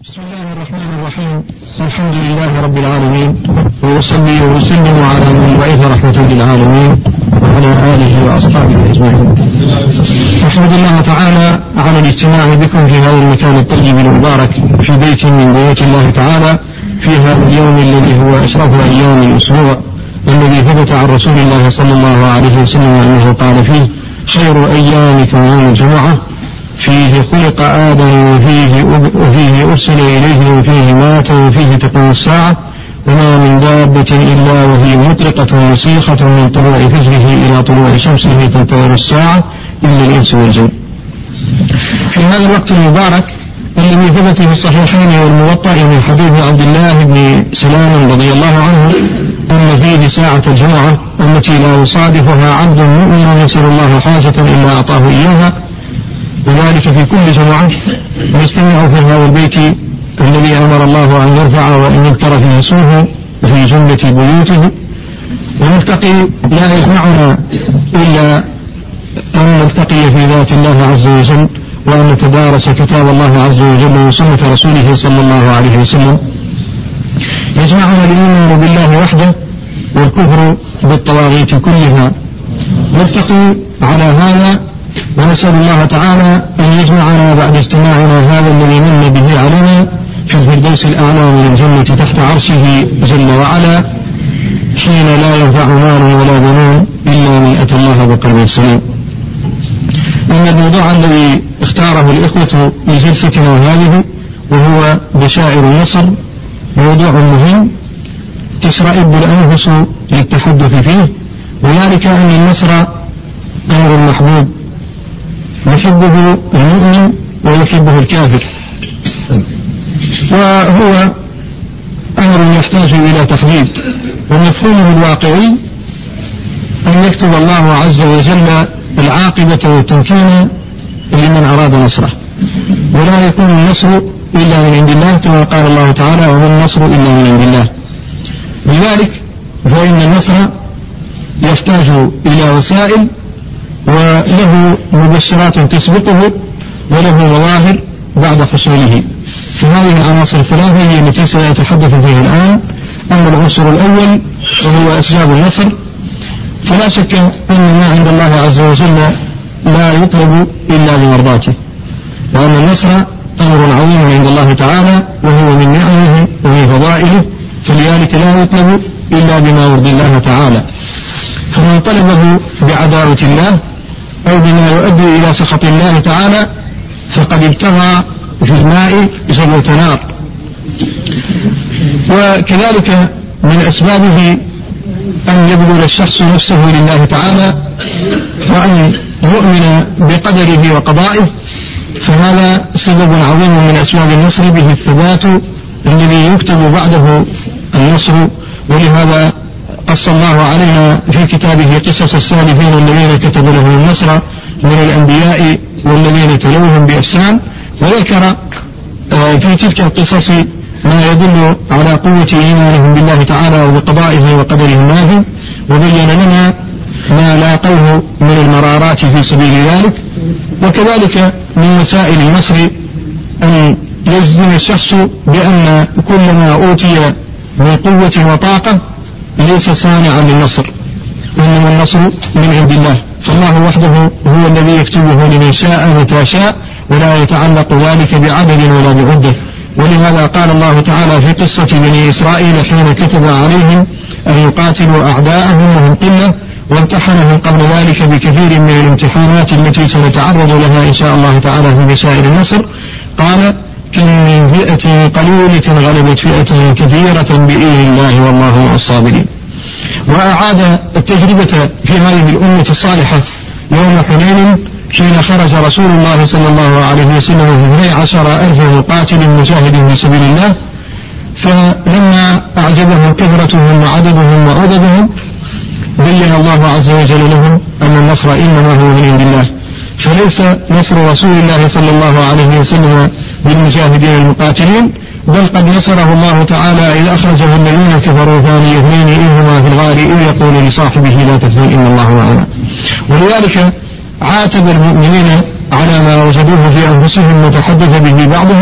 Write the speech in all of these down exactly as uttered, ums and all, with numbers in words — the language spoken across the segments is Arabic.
بسم الله الرحمن الرحيم. الحمد لله رب العالمين، وأصلي وأسلم على من بعث رحمة للعالمين وعلى آله وأصحابه أجمعين. أحمد الله تعالى على الاجتماع بكم في هذا المكان الطيب المبارك في بيت من بيوت الله تعالى في هذا اليوم الذي هو أشرف أيام الأسبوع، الذي ثبت عن رسول الله صلى الله عليه وسلم أنه قال فيه: خير أيامكم يوم الجمعة، فيه خلق آدم وفيه, وفيه أرسل إليه وفيه مات وفيه تقوم الساعة، وما من دابة إلا وهي مطرقة وسيخة من طلوع فجره إلى طلوع شمسه تنتظر الساعة إلا الإنس والجن. في هذا الوقت المبارك الذي ثبت في الصحيحين والموطأ من حديث عبد الله بن سلام رضي الله عنه أن فيه ساعة الجمعة التي لا يصادفها عبد مؤمن يسأل الله حاجة إلا أعطاه إياها، وذلك في كل جمعة نجتمع في هذا البيت الذي أمر الله أن يرفع وأن يذكر فيه اسمه في جملة بيوته، ونلتقي لا يجمعنا إلا أن نلتقي في ذات الله عز وجل، وأن نتدارس كتاب الله عز وجل وسنة رسوله صلى الله عليه وسلم. يجمعنا الإيمان بالله وحده والكفر بالطواغيت كلها. نلتقي على هذا ونسأل الله تعالى أن يجمعنا بعد اجتماعنا هذا الذي من به علينا في الفردوس الأعلى من الجنة تحت عرشه جل وعلا، حين لا ينفع مال ولا بنون إلا من أتى الله بقلب سليم. إن الموضوع الذي اختاره الإخوة لجلستنا هذه وهو بشائر النصر موضوع مهم تشرئب الأنفس للتحدث فيه، وذلك أن النصر أمر محبوب يحبه المؤمن ويحبه الكافر، وهو أمر يحتاج إلى تحديد، ومفهومه الواقعي أن يكتب الله عز وجل العاقبة والتمكين لمن أراد نصره، ولا يكون النصر إلا من عند الله كما قال الله تعالى: وما النصر إلا من عند الله. لذلك فإن النصر يحتاج إلى وسائل، وله مبشرات تسبقه، وله مظاهر بعد حصوله. فهذه العناصر الثلاثة هي التي سنتحدث فيها الآن. أما العنصر الأول وهو أسباب النصر، فلا شك أن ما عند الله عز وجل لا يطلب إلا بمرضاته، وأن النصر أمر عظيم عند الله تعالى وهو من نعمه ومن فضائله، فلذلك لا يطلب إلا بما يرضي الله تعالى. فمن طلبه بعداوة الله أو بما يؤدي إلى سخط الله تعالى فقد ابتغى في الماء جلوة نار. وكذلك من أسبابه أن يبذل الشخص نفسه لله تعالى وأن يؤمن بقدره وقضائه، فهذا سبب عظيم من أسباب النصر، به الثبات الذي يكتب بعده النصر. ولهذا قص الله علينا في كتابه قصص السالفين الذين كتب لهم النصر من الأنبياء والذين تلوهم بإحسان، وذكر في تلك القصص ما يدل على قوة إيمانهم بالله تعالى وبقضائه وقدره النافذ، وبين لنا ما لاقوه من المرارات في سبيل ذلك. وكذلك من وسائل النصر أن يجزم الشخص بأن كل ما أوتي من قوة وطاقة ليس صانعا للنصر، إنما النصر من عند الله، فالله وحده هو الذي يكتبه لمن شاء متى شاء، ولا يتعلق ذلك بعدد ولا بعدة. ولهذا قال الله تعالى في قصة بني إسرائيل حين كتب عليهم أن يقاتلوا أعداءهم وهم قلة، وامتحنهم قبل ذلك بكثير من الامتحانات التي سنتعرض لها إن شاء الله تعالى في مسائل النصر. قال: كم من فئة قليلة غلبت فئة كثيرة بإذن الله والله مع الصابرين. وأعاد التجربة في هذه الأمة الصالحة يوم حنين حين خرج رسول الله صلى الله عليه وسلم اثني عشر ألف مقاتل مجاهد في سبيل الله، فلما أعجبهم كثرتهم وعددهم وعددهم بين الله عز وجل لهم أن النصر إنما هو من عند الله، فليس نصر رسول الله صلى الله عليه وسلم بالمجاهدين المقاتلين، بل قد نصره الله تعالى إذ أخرجه الذين كفروا ثاني اثنين إذ هما في الغار إذ يقول لصاحبه لا تحزن إن الله معنا. ولذلك عاتب المؤمنين على ما وجدوه في أنفسهم وتحدث به بعضهم،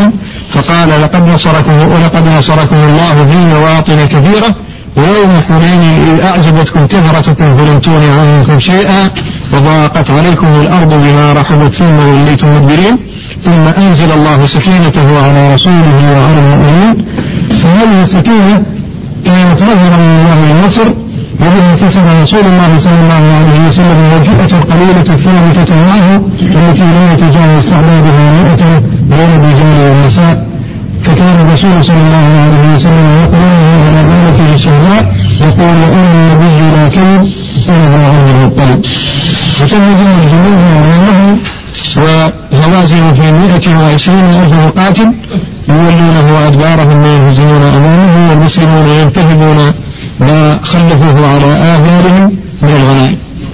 فقال لقد نصركم ولقد نصركم الله في مواطن كثيرة ويوم حنين إذ أعجبتكم كثرتكم فلم تغن عنكم شيئا وضاقت عليكم الأرض بما رحبت ثم وليتم مدبرين ثم أنزل الله سكينته على رسوله وعلى المؤمنين. فهذه السكينة كانت مظهرا من الله النصر وبها كسب رسول الله صلى الله عليه وسلم والفئة القليلة الثابتة معه التي لا يتجاوز استعدادها مئة بين الرجال والنساء. فكان الرسول صلى الله عليه وسلم يقول على بنته الشهداء يقول أن النبي لا كذب أنا عنه الطلب. وتنزل الجنود أمامه وهوازن في مئة وعشرين ألف مقاتل يولونه أدبارهم ويهزمون أمامه والمسلمون ينتهبون ما خلفوه على آثارهم من الغنائم.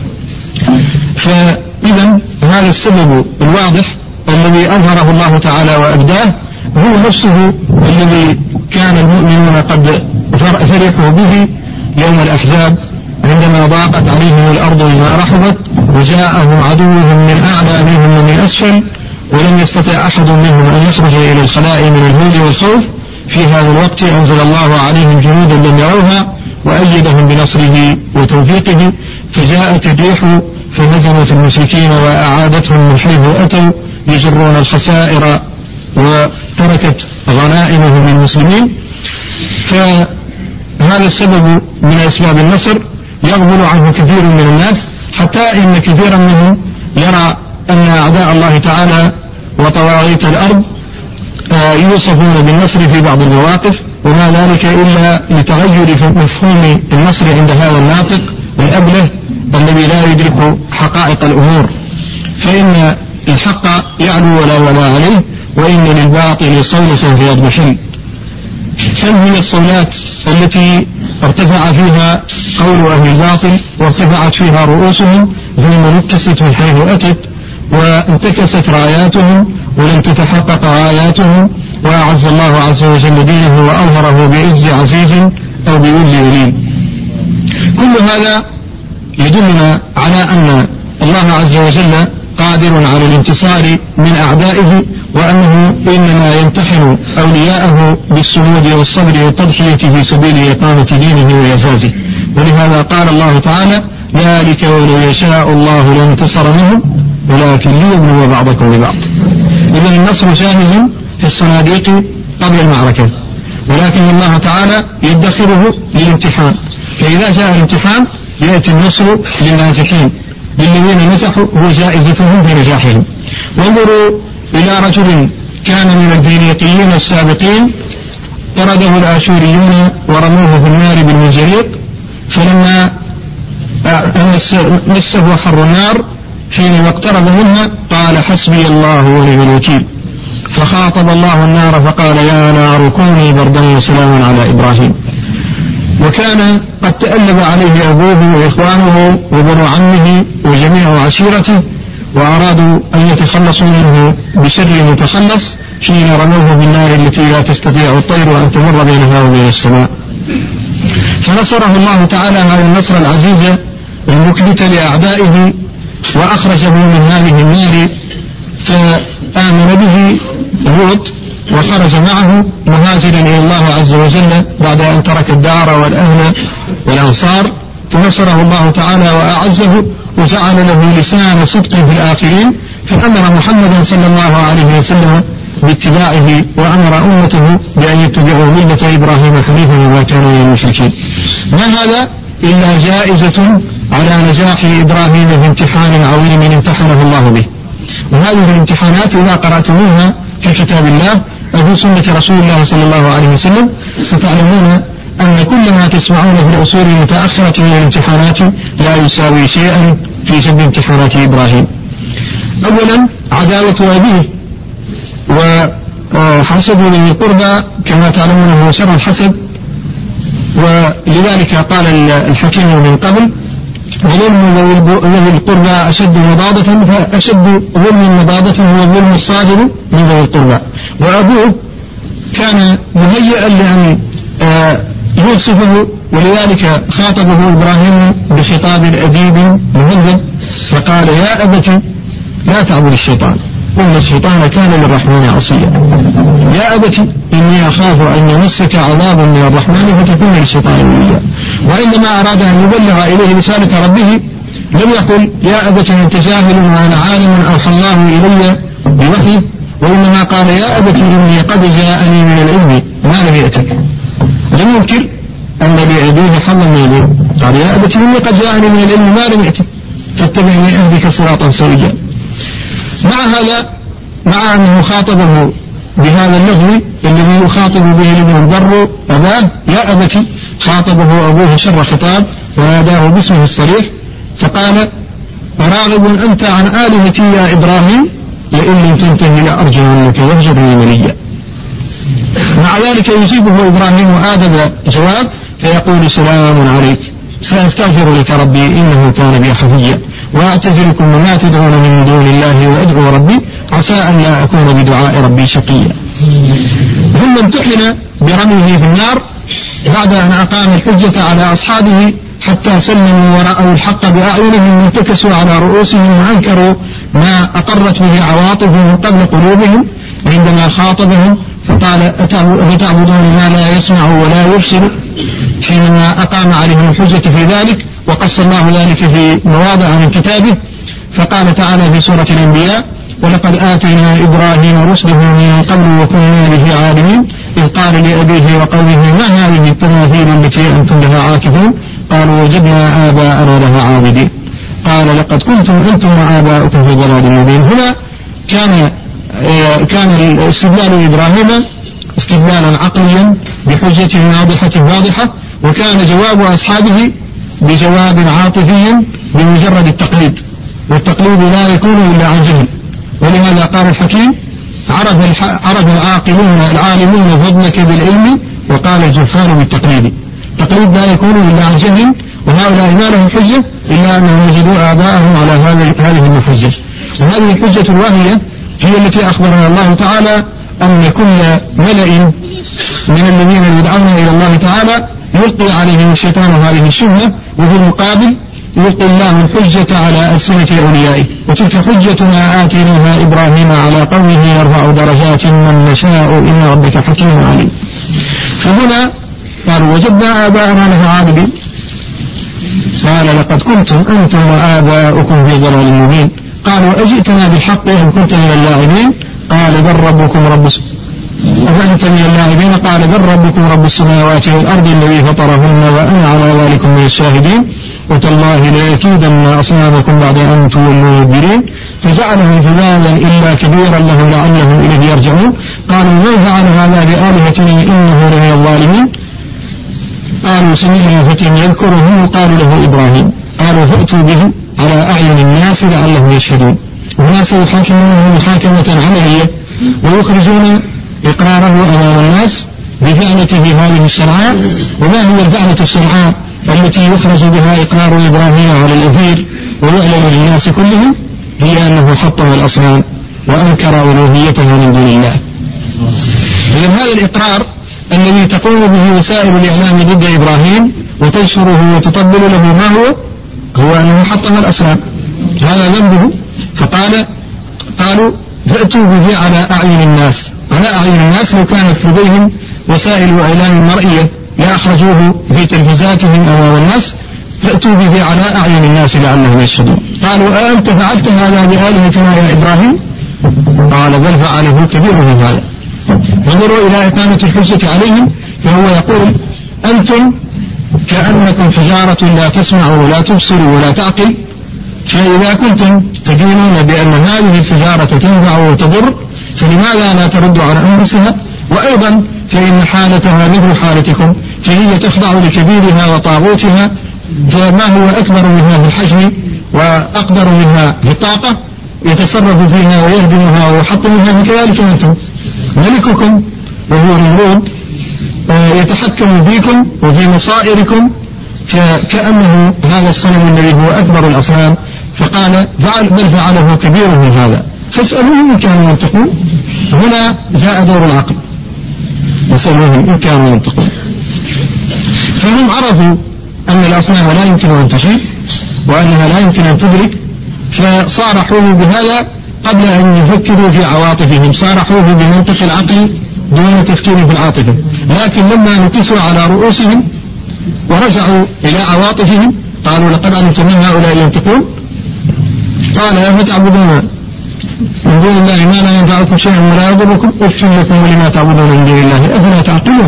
فإذا هذا السبب الواضح الذي أظهره الله تعالى وأبداه هو نفسه الذي كان المؤمنون قد فرحوا به يوم الأحزاب عندما ضاقت عليهم الأرض بما رحبت وجاءهم عدوهم من أعلى منهم ومن أسفل ولم يستطع أحد منهم أن يخرج إلى الخلاء من الهول والخوف. في هذا الوقت أنزل الله عليهم جنودا لم يروها وأيدهم بنصره وتوفيقه فجاءت الريح فهزمت المشركين وأعادتهم من حيث أتوا يجرون الخسائر وتركت غنائمهم للمسلمين. فهذا السبب من أسباب النصر يغفل عنه كثير من الناس حتى إن كثيرا منهم يرى أن أعداء الله تعالى وطواغيت الأرض يوصفون بالنصر في بعض المواقف وما ذلك إلا لتغير في مفهوم النصر عند هذا الناطق الأبله الذي لا يدرك حقائق الأمور. فإن الحق يعلو ولا ولا عليه وإن للباطل صولة فيضمحل. كم هي الصولات التي ارتفع فيها قول أهل الباطل وارتفعت فيها رؤوسهم ثم نكست من حيث أتت وانتكست راياتهم ولم تتحقق آياتهم وأعز الله عز وجل دينه وأظهره بعز عزيز أو بذل ذليل. كل هذا يدلنا على أن الله عز وجل قادر على الانتصار من أعدائه وأنه إنما يمتحن أولياءه بالصمود والصبر والتضحية في سبيل إقامة دينه وإعزازه. ولهذا قال الله تعالى ذلك ولو يشاء الله لانتصر منهم ولكن ليبلو بعضكم ببعض. إذن النصر جاهز في الصناديق قبل المعركة ولكن الله تعالى يدخره للامتحان. فإذا جاء الامتحان يأتي النصر للناجحين للذين نجحوا هو جائزتهم في نجاحهم. وانظروا إلى رجل كان من الفينيقيين السابقين طرده الآشوريون ورموه في النار بالمنجليق فلما مسه حر النار حين اقترب منها قال حسبي الله ونعم الوكيل. فخاطب الله النار فقال يا نار كوني بردا وسلاما على إبراهيم. وكان قد تألب عليه أبوه وإخوانه وبنو عمه وجميع عشيرته وأرادوا أن يتخلصوا منه بشر متخلص حين رموه بالنار التي لا تستطيع الطير أن تمر بينها وبين السماء. فنصره الله تعالى هذا النصر العزيز المكبت لأعدائه وأخرجه من هذه النار فآمن به هود وخرج معه مهاجرا إلى الله عز وجل بعد أن ترك الدار والأهل والأنصار. فنصره الله تعالى وأعزه وجعل له لسان صدق في الآخرين فأمر محمدا صلى الله عليه وسلم باتباعه وأمر أمته بأن يتبعوا ملة إبراهيم حنيفا وما كانوا من المشركين. ما هذا إلا جائزة على نجاح إبراهيم في امتحان عظيم امتحنه الله به. وهذه الامتحانات إذا قرأتموها في كتاب الله وفي سنة رسول الله صلى الله عليه وسلم ستعلمون أن كل ما تسمعون في العصور المتأخرة من الامتحانات لا يساوي شيئا في جنب امتحانات إبراهيم. أولا عداوة أبيه وحسد ذي القربى كما تعلمون هو شر الحسد ولذلك قال الحكيم من قبل وظلم ذوي القربى أشد مضاضة فأشد ظلم مضاضة هو الظلم الصادر من ذوي القربى. وأبوه كان مهيئا لأن يوصفه ولذلك خاطبه إبراهيم بخطاب أديب مهذب فقال يا أبت لا تعبد الشيطان إن الشيطان كان للرحمن عصيا. يا أبت إني أخاف أن يمسك عذاب من الرحمن فتكون للشيطان وليا. وعندما أراد أن يبلغ إليه رسالة ربه لم يقل يا أبت أنت جاهل وأنا عالم أوحى الله إلي بوحيه، وإنما قال يا أبت إني قد جاءني من العلم ما لم يأتك. لم ينكر أن لأبيه حظا من العلم، قال يا أبت إني قد جاءني من العلم ما لم يأتك فاتبعني أهدك صراطا سويا. مع هذا، مع أنه خاطبه بهذا اللفظ الذي يخاطب به ابن الضر أباه يا أبت، خاطبه أبوه شر خطاب وناداه باسمه الصريح فقال أراغب أنت عن آلهتي يا إبراهيم لئن لم تنتهي لأرجمنك واهجرني مليا. مع ذلك يجيبه إبراهيم آدم جواب فيقول سلام عليك سأستغفر لك ربي إنه كان بي حفيا وأعتزلكم وما تدعون من دون الله وأدعو ربي عسى أن لا أكون بدعاء ربي شقيا. ثم امتحن برميه في النار بعد أن أقام الحجة على أصحابه حتى سلموا ورأوا الحق بأعينهم وانتكسوا على رؤوسهم وأنكروا ما أقرت به عواطفهم قبل قلوبهم عندما خاطبهم فقال أتعبدون ما لا يسمع ولا يبصر، حينما أقام عليهم الحجة في ذلك وقص الله ذلك في مواضع من كتابه. فقال تعالى في سورة الأنبياء ولقد آتينا إبراهيم رشده من قبل وكنا به عالمين إذ قال لأبيه وقومه ما هذه التماثيل التي أنتم لها عاكفون قالوا وجدنا آباءنا لها عابدين قال لقد كنتم أنتم وآباؤكم في ضلال مبين. هنا كان كان استدلال إبراهيم استدلالا عقليا بحجة واضحة واضحة، وكان جواب أصحابه بجواب عاطفي بمجرد التقليد، والتقليد لا يكون إلا عن جهل. ولهذا قال الحكيم عرف عرف العاقلون العالمون فضلك بالعلم وقال الجهال بالتقليد. التقليد لا يكون إلا عن جهل، وهؤلاء ما لهم حجة إلا أنهم وجدوا آباءهم على هذه المحجة. وهذه الحجة الواهية هي التي أخبرنا الله تعالى أن كل ملئ من الذين يدعون إلى الله تعالى يلقي عليهم الشيطان هذه الشبهة، وفي المقابل يلقي الله الحجة على ألسنة أوليائه. وتلك حجتنا آتيناها إبراهيم على قومه يرفع درجات من نشاء إن ربك حكيم عليم. فهنا قالوا وجدنا آباءنا لها عابدين قال لقد كنتم أنتم وآباؤكم في ضلال مبين قالوا أجئتنا بالحق أم كنت من اللاعبين قال بل ربكم رب أفأنت من اللاعبين قال بل ربكم رب السماوات والأرض الذي فطرهن وأنا على ذلك من الشاهدين وتالله ليكيدن أصنامكم بعد أن تولوا مدبرين فجعلهم فذاذا إلا كبيرا لهم لعلهم إليه يرجعون قالوا من فعل هذا بآلهتنا إنه لمن الظالمين قالوا سمعنا فتى يذكرهم قالوا له إبراهيم قالوا فأتوا به على أعين الناس لعلهم يشهدون. والناس يحاكمونه محاكمة عملية ويخرجون إقراره أمام الناس بفعلته هذه الشرعاء. وما هي الفعلة الشرعاء التي يخرج بها إقرار إبراهيم على الأثير ويعلن للناس كلهم؟ هي أنه حطم الأصنام وأنكر ألوهيتها من دون الله. إذن هذا الإقرار الذي تقوم به وسائل الإعلام ضد إبراهيم وتنشره وتطبل له ما هو هو أنه حطم الأصنام، هذا ذنبه. فقال قالوا فأتوا به على أعين الناس. على أعين الناس لو كانت لديهم وسائل إعلام مرئية لأخرجوه في تلفزاتهم أمام الناس. فأتوا به على أعين الناس لعلهم يشهدون. قالوا أأنت فعلت هذا بآلهتنا يا إبراهيم قال بل فعله كبيرهم هذا. نظروا إلى إقامة الحجة عليهم فهو يقول أنتم كأنكم حجارة لا تسمع ولا تبصر ولا تعقل، فإذا كنتم تدينون بأن هذه الحجارة تنفع وتضر فلماذا لا ترد على أنفسها؟ وأيضا فإن حالتها مثل حالتكم فهي تخضع لكبيرها وطاغوتها، فما هو أكبر منها في الحجم وأقدر منها في الطاقة يتصرف فيها ويهدمها ويحطمها. كذلك أنتم ملككم وهو نمرود يتحكم فيكم وفي مصائركم فكأنه هذا الصنم الذي هو أكبر الأصنام. فقال فعل بل فعله كبيرهم هذا فاسألوهم إن كانوا ينطقون. هنا جاء دور العقل، فاسألوهم إن كانوا ينطقون. فهم عرفوا أن الأصنام لا يمكن أن تشيء وأنها لا يمكن أن تدرك، فصارحوه بهذا قبل أن يفكروا في عواطفهم، صارحوه بمنطق العقل دون تفكير في العاطفة، لكن لما نكسوا على رؤوسهم ورجعوا إلى عواطفهم قالوا لقد علمتم ما هؤلاء ينطقون. قال أفتعبدون من دون الله ما لا ينفعكم شيئا ولا يضركم أف لكم ولما تعبدون من دون الله أفلا تعقلون.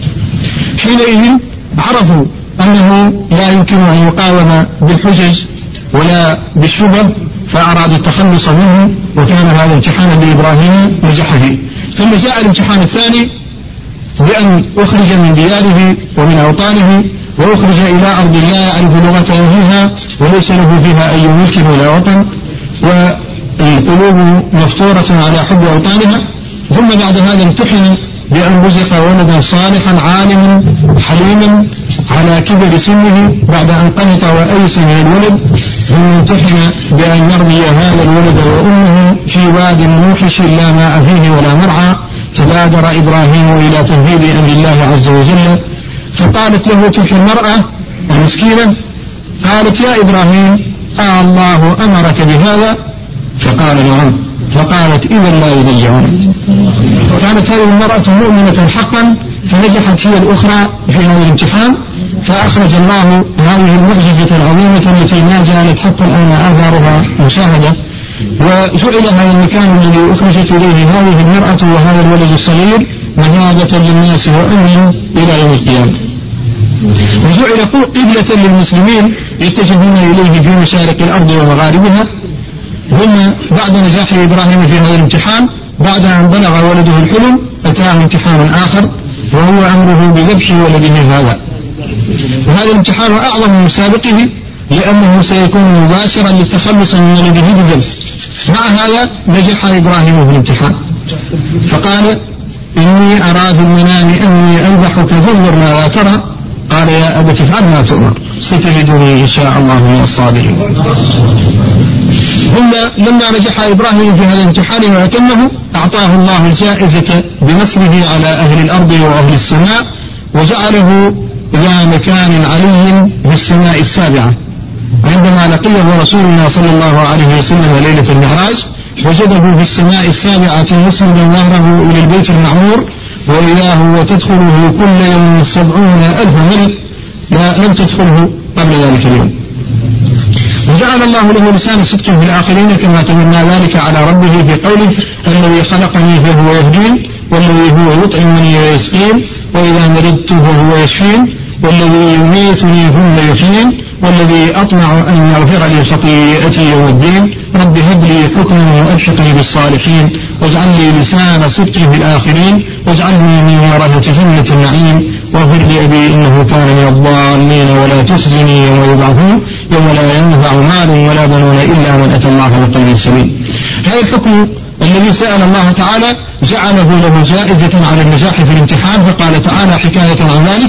حينئذ عرفوا أنه لا يمكن أن يقاوم بالحجج ولا بالشبه، فأرادوا التخلص منه، وكان هذا امتحانا لإبراهيم نجح فيه. ثم جاء الامتحان الثاني بأن أخرج من دياره ومن أوطانه وأخرج إلى أرض لا يعرف لغة أهلها وليس له فيها أي ملك ولا وطن، والقلوب مفطورة على حب أوطانها. ثم بعد هذا امتحن بأن رزق ولدا صالحا عالما حليما على كبر سنه بعد أن قنط وأيس من الولد، ثم امتحن بأن يرمي هذا الولد وأمه في واد موحش لا ماء فيه ولا مرعى، فبادر إبراهيم إلى تنفيذ أمر الله عز وجل. فقالت له تلك المرأة المسكينة، قالت يا إبراهيم آه الله أمرك بهذا؟ فقال نعم. فقالت إذا لا يضيعون. كانت هذه المرأة مؤمنة حقا، فنجحت هي الأخرى في هذا الامتحان، فأخرج الله هذه المعجزة العظيمة التي ما زالت حتى الآن آثارها مشاهدة. وجعل هذا المكان الذي أخرجت إليه هذه المرأة وهذا الولد الصغير مهابة للناس وأمن إلى يوم القيامة، وجعل قبلة للمسلمين يتجهون إليه في مشارق الأرض ومغاربها. ثم بعد نجاح إبراهيم في هذا الامتحان، بعد أن بلغ ولده الحلم، أتاه امتحان آخر وهو أمره بذبح ولده هذا، وهذا الامتحان أعظم من سابقه لأنه سيكون مباشرا للتخلص من ولده بذبح. مع هذا نجح إبراهيم في الامتحان، فقال إني أرى في المنام أني أذبحك فانظر ماذا ترى. قال يا أبت افعل ما تؤمر ستجدني إن شاء الله من الصابرين. ثم لما نجح إبراهيم في هذا الامتحان وأتمه، أعطاه الله الجائزة بنصره على أهل الأرض وأهل السماء، وجعله ذا مكان علي في السماء السابعة. عندما لقيه رسولنا صلى الله عليه وسلم ليلة المعراج وجده في السماء السابعة مسندا ظهره إلى البيت المعمور، وإذا هو تدخله كل يوم سبعون ألف ملك لا لم تدخله قبل ذلك اليوم. وجعل الله له لسان صدق في الآخرين كما تمنى ذلك على ربه في قوله الذي خلقني فهو يهدين، والذي هو يطعمني ويسقين، وإذا مرضت فهو يشفين، والذي يميتني ثم يحيين، والذي أطمع أن يغفر لي خطيئتي يوم الدين، رب هب لي حكما وألحقني بالصالحين، واجعل لي لسان صدق في الآخرين، واجعلني من ورثة جنة النعيم، واغفر لأبي إنه كان من الضالين، ولا تخزني يوم يبعثون يوم لا ينفع مال ولا بنون إلا من أتى الله بقلب سليم. هذا الحكم الذي سأل الله تعالى جعله له جائزة على النجاح في الامتحان، فقال تعالى حكاية عن ذلك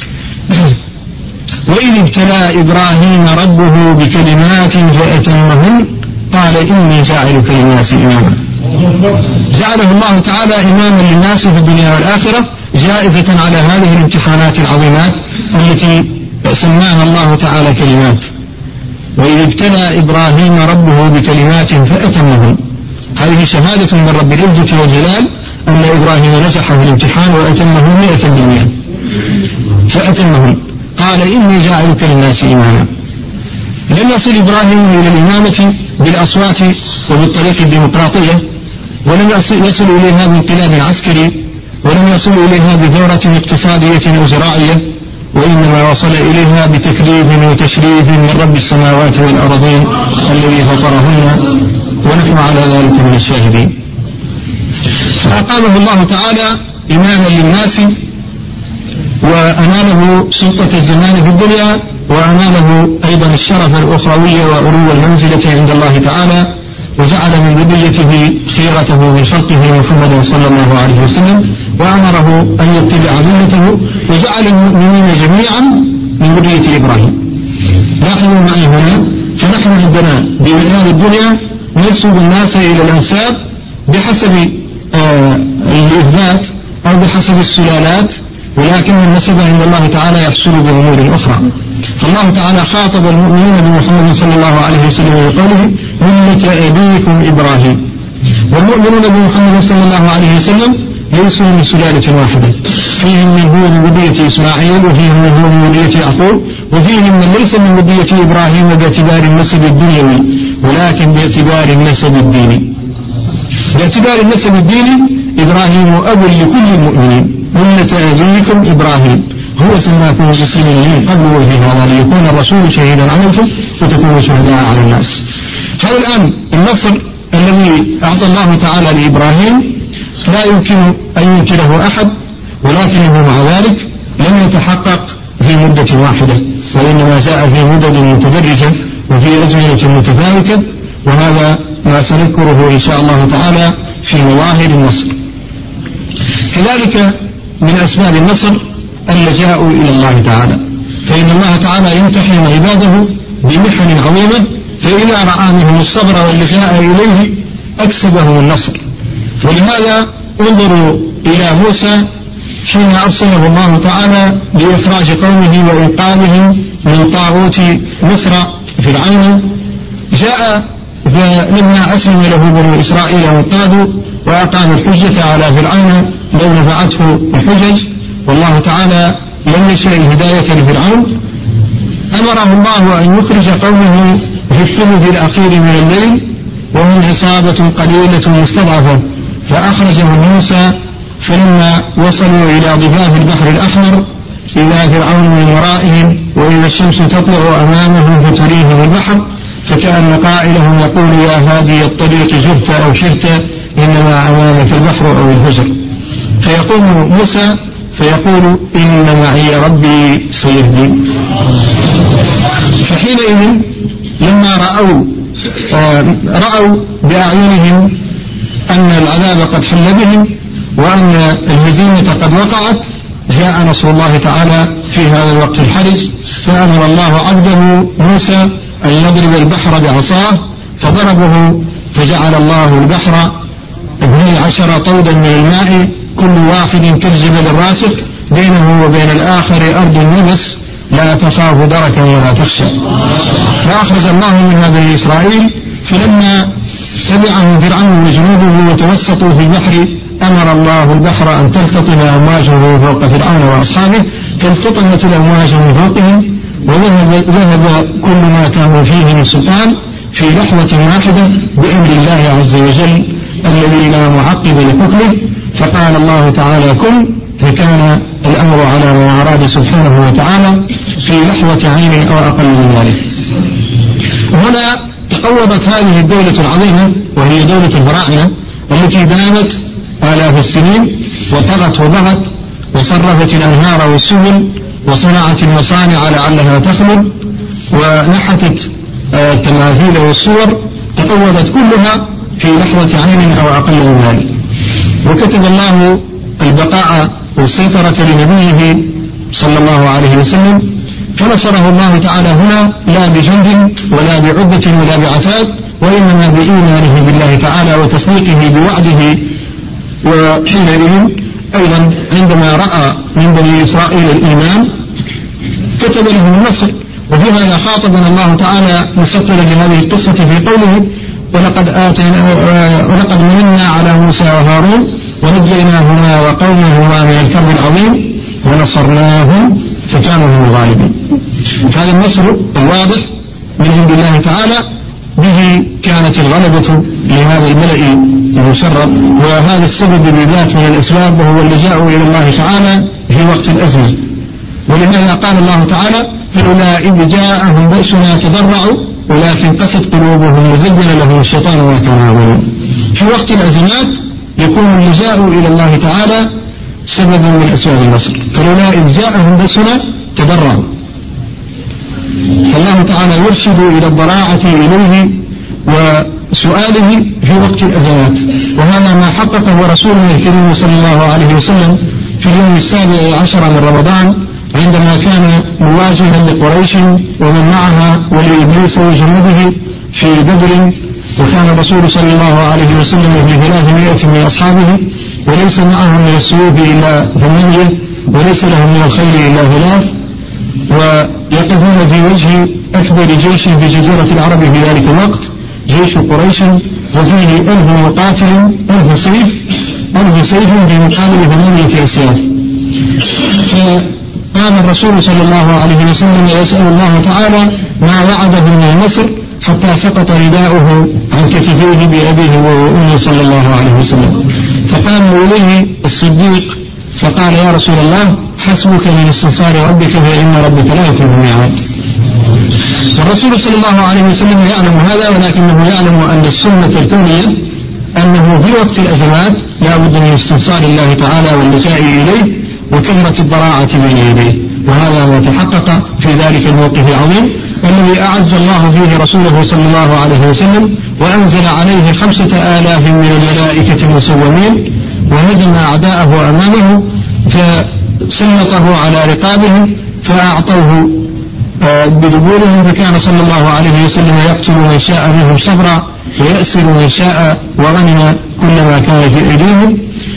وإذ ابتلى إبراهيم ربه بكلمات فأتمهن قال إني جاعلك للناس إماما. جعله الله تعالى إماما للناس في الدنيا والآخرة جائزة على هذه الامتحانات العظيمات التي سماها الله تعالى كلمات. وإذ ابتلى إبراهيم ربه بكلمات فأتمهن، هذه شهادة من رب العزة والجلال أن إبراهيم نجح في الامتحان وأتمه مئة بالمئة. فأتمهن قال إني جاعلك للناس إماما. لم يصل إبراهيم إلى الإمامة بالأصوات وبالطريق الديمقراطية، ولم يصل إليها بانقلاب عسكري، ولم يصل إليها بثورة اقتصادية أو زراعية، وإنما وصل إليها بتكليف وتشريف من رب السماوات والأرضين الذي فطرهن، ونحن على ذلك من الشاهدين. فأقامه الله تعالى إماما للناس، وأناله سلطة الزمان في الدنيا، وأناله أيضا الشرف الأخروي وعلو المنزلة عند الله تعالى، وجعل من ذريته خيرته من خلقه محمدا صلى الله عليه وسلم، وأمره أن يتبع ملته، وجعل المؤمنين جميعا من ذرية إبراهيم. لاحظوا معي هنا، فنحن عندنا بمعنى الدنيا ننسب الناس إلى الأنساب بحسب آه الإثبات أو بحسب السلالات، ولكن النسب عند الله تعالى يحصل بأمور أخرى. فالله تعالى خاطب المؤمنين بمحمد صلى الله عليه وسلم بقوله ملة أبيكم إبراهيم، والمؤمنون بمحمد صلى الله عليه وسلم ليسوا من سلالة واحدة، فيهم من هو من ذرية إسماعيل، وفيهم من هو من ذرية يعقوب، وفيهم من ليس من ذرية إبراهيم باعتبار النسب الدنيوي ولكن باعتبار النسب الديني. باعتبار النسب الديني إبراهيم أب لكل المؤمنين، ملة أبيكم إبراهيم، هو سماكم مسلمين من قبل وفي هذا ليكون الرسول شهيدا عليكم وتكونوا شهداء على الناس. هذا الآن النصر الذي أعطى الله تعالى لإبراهيم لا يمكن أن ينكره أحد، ولكنه مع ذلك لم يتحقق في مدة واحدة، وإنما جاء في مدد متدرجة وفي أزمنة متفاوتة، وهذا ما سنذكره إن شاء الله تعالى في مظاهر النصر. كذلك من أسباب النصر اللجاء إلى الله تعالى، فإن الله تعالى يمتحن عباده بمحن عظيمة، فإذا رأى منهم الصبر واللجاء إليه أكسبهم النصر. ولهذا انظروا إلى موسى حين أرسله الله تعالى لإخراج قومه وإنقاذهم من طاغوت مصر فرعون، جاء فلما أسلم له بنو إسرائيل وانقادوا وأقاموا الحجة على فرعون لو نفعته الحجج، والله تعالى لم يشاء الهداية لفرعون، أمره الله أن يخرج قومه في الثلث الأخير من الليل وهم عصابة قليلة مستضعفة، فأخرجهم موسى، فلما وصلوا إلى ضفاف البحر الأحمر إذا فرعون من ورائهم وإذا الشمس تطلع أمامهم فتريهم البحر، فكأن قائلهم يقول يا هادي الطريق جبت أو شرت إنما أمامك البحر أو الهجر، فيقوم موسى فيقول إن معي ربي سيهدين. فحينئذ لما رأوا رأوا بأعينهم أن العذاب قد حل بهم وأن الهزيمة قد وقعت، جاء نصر الله تعالى في هذا الوقت الحرج، فأمر الله عبده موسى أن يضرب البحر بعصاه، فضربه فجعل الله البحر اثني عشر طودا من الماء كل واحد كالجبل الراسخ بينه وبين الآخر أرض النبس لا تخاف دركا ولا تخشى. فأخرج الله منها بني إسرائيل، فلما تبعهم فرعون وجنوده وتوسطوا في البحر أمر الله البحر أن تلتطم أمواجه فوق فرعون وأصحابه، فالتطمت الأمواج من فوقهم، وذهب كل ما كانوا فيه من سلطان في لحظة واحدة بأمر الله عز وجل الذي لا معقب لحكمه، فقال الله تعالى كن، فكان الأمر على ما أراد سبحانه وتعالى في لحظة عين أو أقل من ذلك. هنا تقوضت هذه الدولة العظيمة وهي دولة الفراعنة التي دامت آلاف السنين وطغت وبغت وصرفت الأنهار والسبل وصنعت المصانع لعلها تخلد ونحتت التماثيل والصور، تقوضت كلها في لحظة عين أو أقل من ذلك. وكتب الله البقاء والسيطرة لنبيه صلى الله عليه وسلم، فنصره الله تعالى هنا لا بجند ولا بعدة ولا بعتاد، وإنما بإيمانه بالله تعالى وتصديقه بوعده. وحينئذ أيضا عندما رأى من بني إسرائيل الإيمان كتب لهم النصر. وفي هذا خاطبنا الله تعالى مستقبلا لهذه القصة في قوله ولقد آتينا ولقد مننا على موسى وهارون ونجيناهما وقومهما من الكرب العظيم ونصرناهم فكانوا هم الغالبين. هذا النصر الواضح من عند الله تعالى به كانت الغلبة لهذا الملأ المشرب، وهذا السبب بالذات من الأسباب وهو اللجاء إلى الله تعالى في وقت الأزمة. ولهذا قال الله تعالى فلولا إذ جاءهم بأسنا تضرعوا ولكن قست قلوبهم وزين لهم الشيطان ما كانوا يعملون. في وقت الأزمات يكون اللجاء إلى الله تعالى سبب من أسباب النصر. فلولا إذ جاءهم بأسنا تضرعوا، فالله تعالى يرشد إلى الضراعة إليه وسؤاله في وقت الأزمات، وهذا ما حققه رسولنا الكريم صلى الله عليه وسلم في اليوم السابع عشر من رمضان عندما كان مواجها لقريش ومن معها ولإبليس وجنوده في بدر، وكان الرسول صلى الله عليه وسلم في ثلاثمائة من أصحابه وليس معهم من السيوف إلا ثمانية وليس لهم من الخيل إلا ثلاث، ويقفون في وجه أكبر جيش في جزيرة العرب في ذلك الوقت جيش قريش، وفيه ألف مقاتل ألف سيف ألف سيف في مقابل ثمانية أسياف. فقام الرسول صلى الله عليه وسلم يسأل الله تعالى ما وعده من النصر حتى سقط رداؤه عن كتفيه بأبيه وأمه صلى الله عليه وسلم. فقام إليه الصديق فقال يا رسول الله حسبك من استنصار ربك فإن ربك لا يخلف الميعاد. والرسول صلى الله عليه وسلم يعلم هذا، ولكنه يعلم أن السنة الكونية أنه في وقت الأزمات لا بد من استنصار الله تعالى واللجاء إليه وكثرة الضراعة بين يديه، وهذا ما تحقق في ذلك الموقف العظيم الذي أعز الله فيه رسوله صلى الله عليه وسلم وأنزل عليه خمسة آلاف من الملائكة المسومين وهزم أعداءه أمامه فسلطه على رقابهم فأعطوه بدبورهم، فكان صلى الله عليه وسلم يقتل من شاء منهم صبرا ويأسر من شاء وغنم كل ما كان في أيديهم.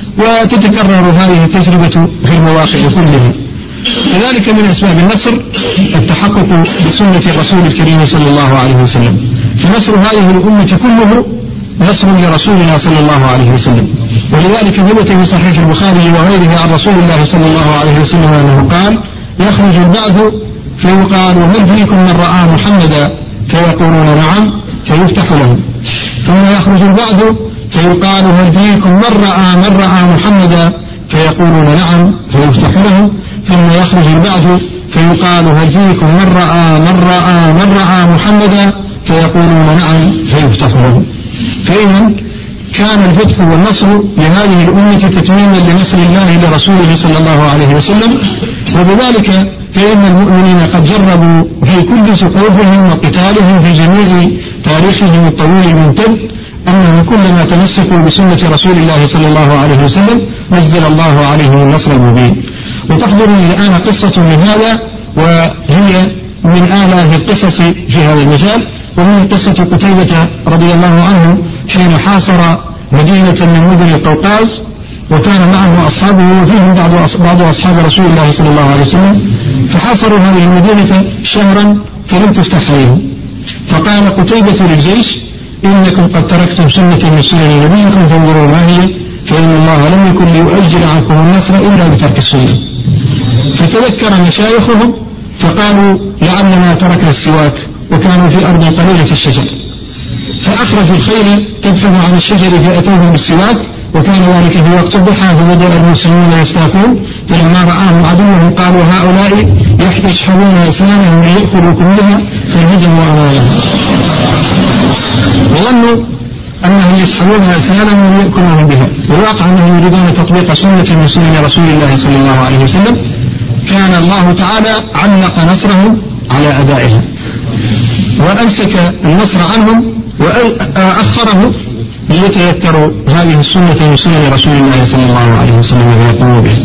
وتتكرر هذه التجربة في المواقع كلها. كذلك من أسباب النصر التحقق بسنة الرسول الكريم صلى الله عليه وسلم، فنصر هذه الأمة كله نصر لرسولنا صلى الله عليه وسلم. ولذلك ثبت في صحيح البخاري وغيره عن رسول الله صلى الله عليه وسلم أنه قال يخرج البعث فيقال هل فيكم من رأى محمدا فيقولون نعم فيفتح لهم، ثم يخرج البعث فيقال هل فيكم من رأى من رأى محمدا فيقولون نعم فيفتح لهم، ثم يخرج البعث فيقال هل فيكم من رأى من رأى من رأى محمدا فيقولون نعم فيفتح لهم. فإذا كان الفتح والنصر لهذه الأمة تتميما لنصر الله لرسوله صلى الله عليه وسلم. وبذلك فإن المؤمنين قد جربوا في كل سقوفهم وقتالهم في جميع تاريخهم الطويل الممتد أنهم كلما تمسكوا بسنة رسول الله صلى الله عليه وسلم نزل الله عليهم النصر المبين. وتحضرني الآن قصة من هذا، وهي من آلاف القصص في هذا المجال، وهي قصة قتيبة رضي الله عنه حين حاصر مدينة من مدن القوقاز وكان معه أصحابه وفيهم بعض أصحاب رسول الله صلى الله عليه وسلم، فحاصروا هذه المدينة شهرا فلم تفتح عليهم. فقال قتيبة للجيش إنكم قد تركتم سنة من سنن نبيكم فانظروا ما هي، فإن الله لم يكن ليؤجل عنكم النصر إلا بترك السنة. فتذكر مشايخهم فقالوا لعلنا تركنا السواك، وكانوا في أرض قليلة الشجر، فأخرجوا الخيل تبحث عن الشجر فأتوهم بالسواك، وكان ذلك في وقت الضحى فبدأ المسلمون يستاكون، فلما رآهم عدوهم قالوا هؤلاء يشحذون أسنانهم ليأكلوا كلها فانهزموا أمامهم، وظنوا أنهم يشحذون أسنانهم ليأكلوا بها، والواقع أنهم يريدون تطبيق سنة من سنن رسول الله صلى الله عليه وسلم. كان الله تعالى علق نصرهم على أدائها وأمسك النصر عنهم وأخره ليتذكروا هذه السنة من سنن رسول الله صلى الله عليه وسلم ويقوموا بها.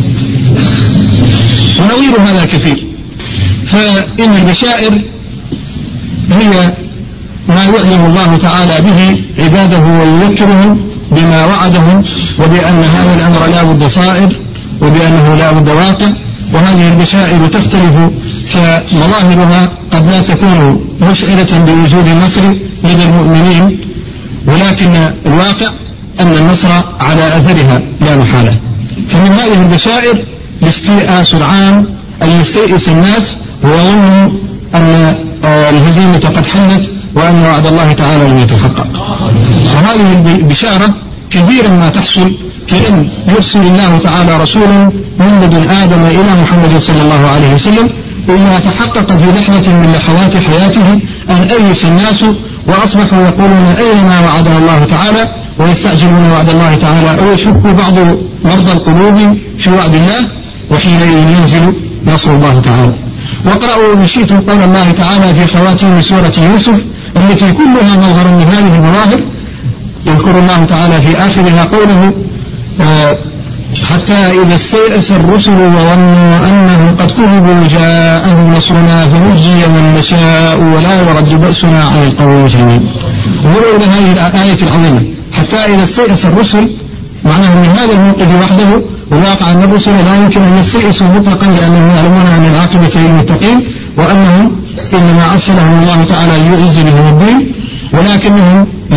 ونظير هذا كثير، فإن البشائر هي ما يعلم الله تعالى به عباده ويذكرهم بما وعدهم، وبأن هذا الأمر لا بد صائر وبأنه لا بد واقع. وهذه البشائر تختلف، فمظاهرها قد لا تكون مشعرة بوجود النصر لدى المؤمنين، ولكن الواقع أن النصر على أثرها لا محالة. فمن هذه البشائر الاستيئاس العام أن يستيئس الناس ويظنوا أن الهزيمة قد حلت وأن وعد الله تعالى لم يتحقق. وهذه البشارة كثيرا ما تحصل، كأن يرسل الله تعالى رسولا من لدن آدم إلى محمد صلى الله عليه وسلم، وإذا تحقق في لحظة من لحظات حياته أن أيس الناس وأصبحوا يقولون أين ما وعدنا الله تعالى، ويستعجلون وعد الله تعالى، أو يشك بعض مرضى القلوب في وعد الله، وحينئذ ينزل نصر الله تعالى. واقرأوا إن شئتم قول الله تعالى في خواتيم سورة يوسف التي كلها مظهر من هذه المظاهر. يذكر الله تعالى في آخرها قوله آه حتى إذا استيأس الرسل وظنوا أنهم قد كذبوا جاءهم نصرنا فنجي من نشاء ولا يرد بأسنا عن القوم المجرمين. انظروا إلى هذه الآية العظيمة، حتى إذا استيأس الرسل، معناه من هذا الموقف وحده. والواقع أن الرسل لا يمكن أن يستيأسوا مطلقا، لأنهم يعلمون أن العاقبة للمتقين، وأنهم إنما أرسلهم الله تعالى ليعز بهم الدين، ولكنهم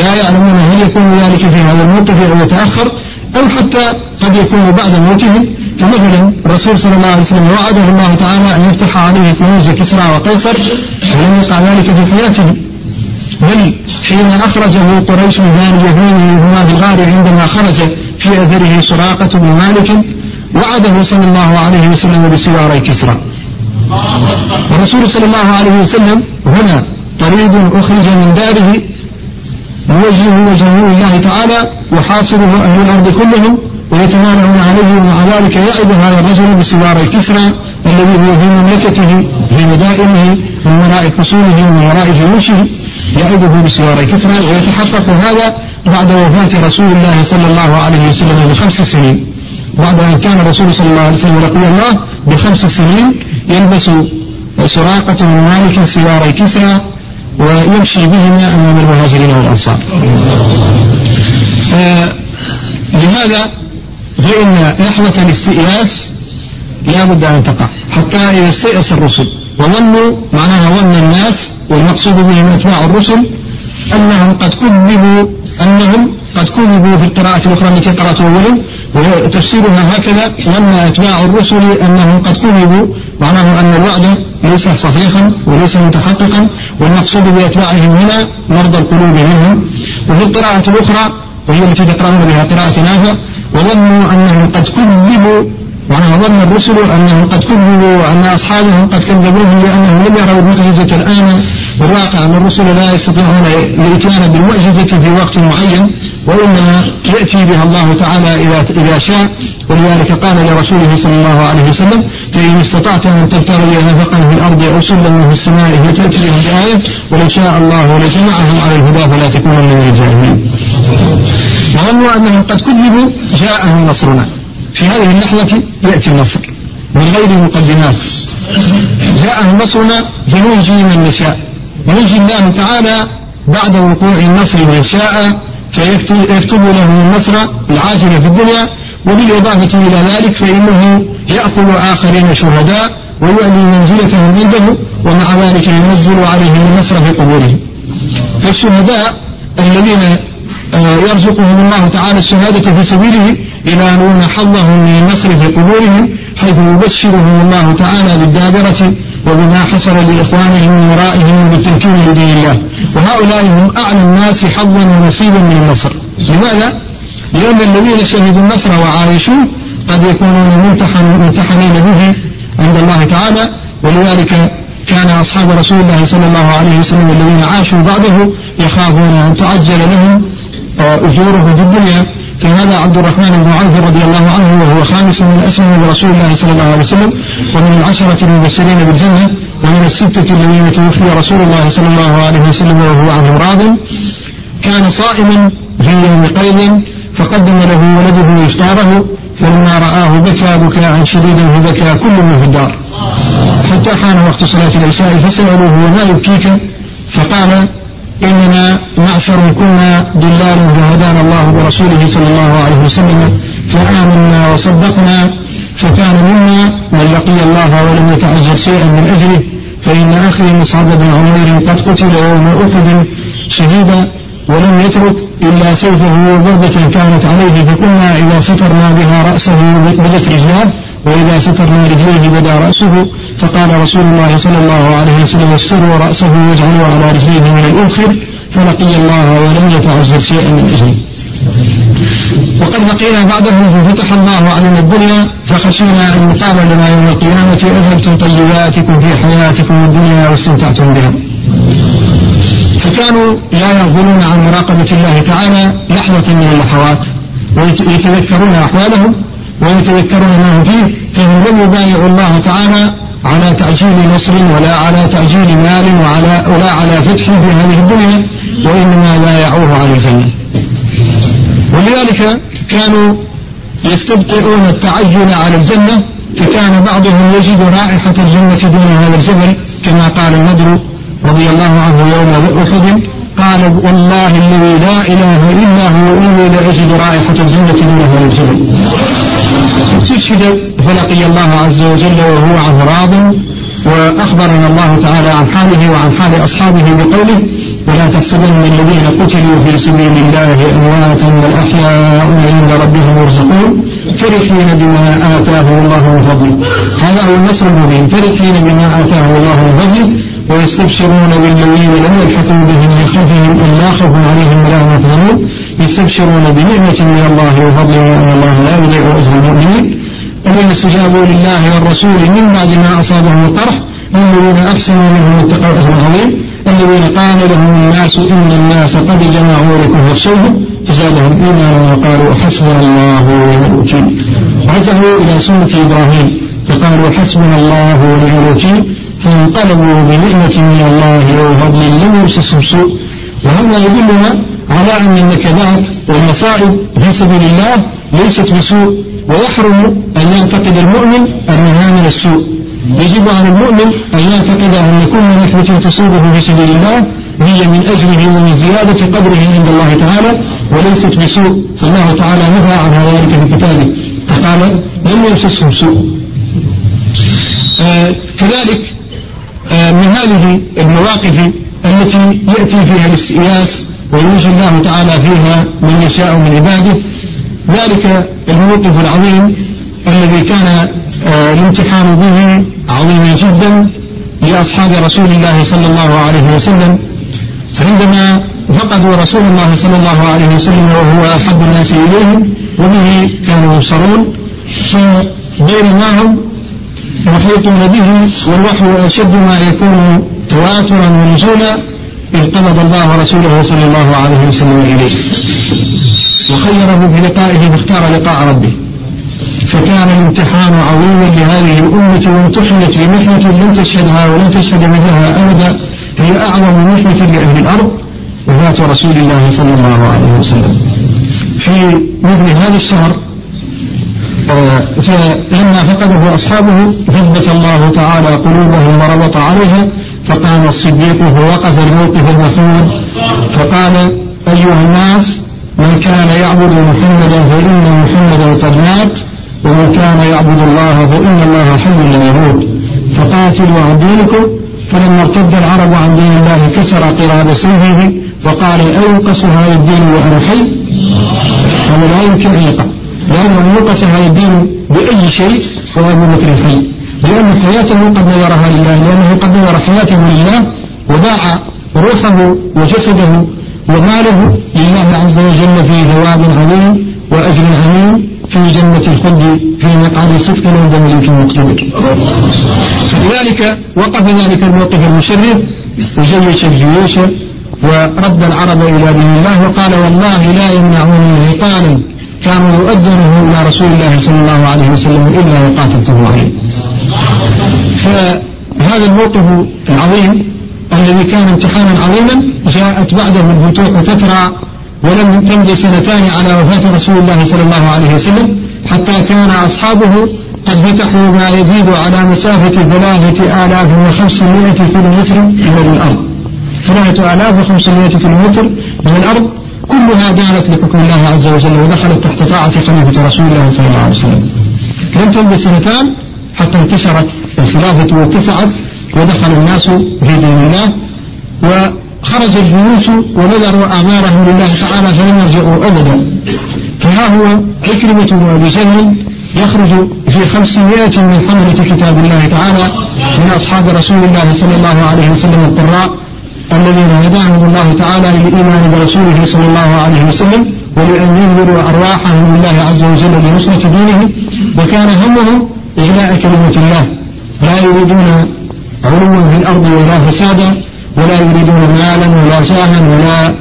لا يعلمون هل يكون ذلك في هذا الموقف أو يتأخر أو حتى قد يكون بعد موتهم. فمثلا الرسول صلى الله عليه وسلم وعده الله تعالى أن يفتح عليه كنوز كسرى وقيصر ولم يقع ذلك في حياته، بل حين أخرجه قريش ثاني اثنينهما في الغار عندما خرج في أثره سراقة بن مالك وعده صلى الله عليه وسلم بسواري كسرى. الرسول صلى الله عليه وسلم هنا طريد أخرج من داره موجه وجهه الله تعالى وحاصره أهل الأرض كلهم ويتمالون عليه، ومع ذلك يعد هذا الرجل بسواري كسرى الذي هو في مملكته في مدائنه من وراء فصوله ومن وراء جيوشه، يعده بسواري كسرى. ويتحقق هذا بعد وفاة رسول الله صلى الله عليه وسلم بخمس سنين، بعد أن كان الرسول صلى الله عليه وسلم لقي الله بخمس سنين يلبس سراقة من مالك سواري كسرى ويمشي بهما أمام المهاجرين والأنصار. آه لهذا فإن لحظة الاستئياس لا بد أن تقع حتى إذا استيأس الرسل وظنوا، معناها ظن الناس والمقصود بهم أتباع الرسل أنهم قد كذبوا أنهم قد كذبوا في القراءة الأخرى التي قرأت أولا وتفسيرها هكذا: ظن أتباع الرسل أنهم قد كذبوا، معناه أن الوعد ليس صحيحا وليس متحققا، والمقصود بأتباعهم هنا مرضى القلوب منهم. وفي القراءة الأخرى وهي التي تقرأون بها قراءة نافع: وظنوا أنهم قد كذبوا، معناه ظن الرسل أنهم قد كذبوا وأن أصحابهم قد كذبوهم لأنهم لم يروا المعجزة الآن. والواقع أن الرسل لا يستطيعون الإتيان بالمعجزة في وقت معين، وإنما يأتي بها الله تعالى إذا شاء. ولذلك قال لرسوله صلى الله عليه وسلم: فإن استطعت أن تبتغي نفقا في الأرض أو سلما في السماء فتأتيهم بآية ولو شاء الله لجمعهم على الهدى فلا تكونن من الجاهلين. وظنوا أنهم قد كذبوا جاءهم نصرنا. في هذه اللحظة يأتي النصر من غير مقدمات، جاءهم نصرنا فننجي من نشاء، ينجي الله تعالى بعد وقوع النصر من شاء فيكتب له النصر العاجل في الدنيا، وبالإضافة إلى ذلك فإنه يأخذ آخرين شهداء ويعلي منزلتهم عنده، ومع ذلك ينزل عليهم النصر في قبورهم. فالشهداء الذين يرزقهم الله تعالى الشهادة في سبيله ينالون حظهم من النصر في قبورهم، حيث يبشرهم الله تعالى بالدابرة وبما حصل لإخوانهم من ورائهم بالتمكين لدين الله. وهؤلاء هم أعلى الناس حظا ونصيبا من النصر. لماذا؟ لأن الذين شهدوا النصر وعايشوه قد يكونون ممتحنين به عند الله تعالى. ولذلك كان أصحاب رسول الله صلى الله عليه وسلم الذين عاشوا بعده يخافون أن تعجل لهم أجورهم في الدنيا. فهذا عبد الرحمن بن عوف رضي الله عنه وهو خامس من أسلم برسول الله صلى الله عليه وسلم، ومن العشرة المبشرين بالجنة، ومن الستة الذين توفي رسول الله صلى الله عليه وسلم وهو عنهم راض. كان صائما في يوم قيد فقدم له ولده إفطاره، فلما رآه بكى بكاء شديدا فبكى كل من في الدار، حتى حان وقت صلاة العشاء فسألوه: وما يبكيك؟ فقال: إننا معشر كنا دلال فهدانا الله برسوله صلى الله عليه وسلم فآمنا وصدقنا، فكان منا من لقي الله ولم يتعجل شيئا من أجله، فإن أخي مصعب بن عمير قد قتل يوم أحد شهيدا ولم يترك إلا سيفه وضربة كانت عليه، فكنا إذا سترنا بها رأسه بدت رجلاه، وإذا سترنا رجليه بدا رأسه. فقال رسول الله صلى الله عليه وسلم: استروا رأسه واجعلوا على رجليه من الأوخر، فلقي الله ولم يتعجل شيئا من أجله. وقد لقينا بعدهم ففتح الله علينا الدنيا فخشينا أن يقال لنا يوم القيامة: أذهبتم طيباتكم في حياتكم الدنيا واستمتعتم بها. فكانوا لا يغفلون عن مراقبة الله تعالى لحظة من اللحظات، ويتذكرون أحوالهم ويتذكرون ما هم فيه، فهم لم يبايعوا الله تعالى على تعجيل نصر ولا على تعجيل مال وعلى ولا على فتح في هذه الدنيا، وإنما بايعوه على الجنة. ولذلك كانوا يستبطئون التعجل على الجنة، فكان بعضهم يجد رائحة الجنة دون هذا الجبل، كما قال النضر رضي الله عنه يوم أحد: قال: والله الذي لا إله إلا هو إني لأجد رائحة الجنة دون هذا الجبل. استشهد فلقي الله عز وجل وهو عنه راض. وأخبرنا الله تعالى عن حاله وعن حال أصحابه بقوله: ولا تحسبن الذين قتلوا في سبيل الله أمواتا بل أحياء عند ربهم يرزقون فرحين بما آتاهم الله من فضله. هذا هو النصر المبين، فرحين بما آتاهم الله من فضله ويستبشرون بالذين لم يلحقوا بهم من خلفهم إلا خوف عليهم ولا هم يحزنون يستبشرون بنعمة من الله وفضل وأن الله لا يضيع أجر المؤمنين الذين استجابوا لله والرسول من بعد ما أصابهم القرح الذين أحسنوا منهم اتقوا أجر عظيم الذين قال لهم الناس إن الناس قد جمعوا لكم فاخشوهم فزادهم إيمانا وقالوا حسبنا الله ونعم الوكيل. عزوا إلى سنة إبراهيم فقالوا حسبنا الله ونعم الوكيل فانقلبوا بنعمة من الله وفضل لم يمسسهم سوء. وهذا يدلنا على أن النكبات والمصائب في سبيل الله ليست بسوء، ويحرم أن يعتقد المؤمن أنها من السوء. يجب على المؤمن أن يعتقد أن كل نكبة تصيبه في سبيل الله هي من أجره ومن زيادة قدره عند الله تعالى وليست بسوء، فالله تعالى نهى عن ذلك في كتابه فقال لم يمسسهم سوء. آه كذلك آه من هذه المواقف التي يأتي فيها الاستئياس وينجي الله تعالى فيها من يشاء من عباده ذلك الموقف العظيم الذي كان آه الامتحان به عظيما جدا لأصحاب رسول الله صلى الله عليه وسلم عندما فقدوا رسول الله صلى الله عليه وسلم وهو أحب الناس إليهم وبه كانوا يبصرون فبينما هم محيطون به والوحي أشد ما يكون تواترا ونزولا إذ قبض الله رسوله صلى الله عليه وسلم إليه وخيره في لقائه فاختار لقاء ربه. فكان الامتحان عظيما لهذه الأمة وامتحنت بمحنة لم تشهدها ولم تشهد مثلها أبدا هي أعظم محنة لأهل الأرض وفاة رسول الله صلى الله عليه وسلم. في مثل هذا الشهر فلما فقده أصحابه ثبت الله تعالى قلوبهم وربط عليها فقام الصديق فوقف الموقف المحمود فقال أيها الناس من كان يعبد محمدا فإن محمدا قد مات ومن كان يعبد الله فإن الله حي لا يموت فقاتلوا عن دينكم. فلما ارتد العرب عن دين الله كسر قراب سيفه وقال أينقص هذا الدين وأنا حي؟ هذا لا يمكن أن يقع، لأنه ينقص هذا الدين بأي شيء هو أبو بكر الحي، لأن حياته قد نذرها لله، لأنه قد نذر حياته لله وباع روحه وجسده وماله لله عز وجل في ثواب عظيم وأجر عظيم في جنة الخلد في مقعد صدق عند ملك مقتدر. فلذلك وقف ذلك الموقف المشرف وجيش الجيوش ورد العرب إلى دين الله وقال والله لا يمنعوني عقالا كانوا يؤدونه إلى رسول الله صلى الله عليه وسلم إلا وقاتلته عليه. فهذا الموقف العظيم الذي كان امتحانا عظيما جاءت بعده الفتوح تترى ولم تمضي سنتان على وفاة رسول الله صلى الله عليه وسلم حتى كان أصحابه قد فتحوا ما يزيد على مسافة ثلاثة آلاف وخمسمائة كيلومتر من الأرض، ثلاثة آلاف وخمسمائة كيلومتر من الأرض كلها دارت لحكم الله عز وجل ودخلت تحت طاعة خليفة رسول الله صلى الله عليه وسلم. لم تمضي سنتان حتى انتشرت الخلافة واتسعت ودخل الناس في دين الله وخرج الجيوش ونذروا أعمارهم لله تعالى فلم يرجعوا أبدا. فها هو عكرمة بن أبي جهل يخرج في خمسمائة من حملة كتاب الله تعالى من أصحاب رسول الله صلى الله عليه وسلم القراء الذين هداهم الله تعالى للإيمان برسوله صلى الله عليه وسلم ولأن ينذروا أرواحهم لله عز وجل لنصرة دينه، وكان همهم إعلاء كلمة الله، لا يريدون علوا في الأرض ولا فسادا ولا يريدون مالا ولا جاها ولا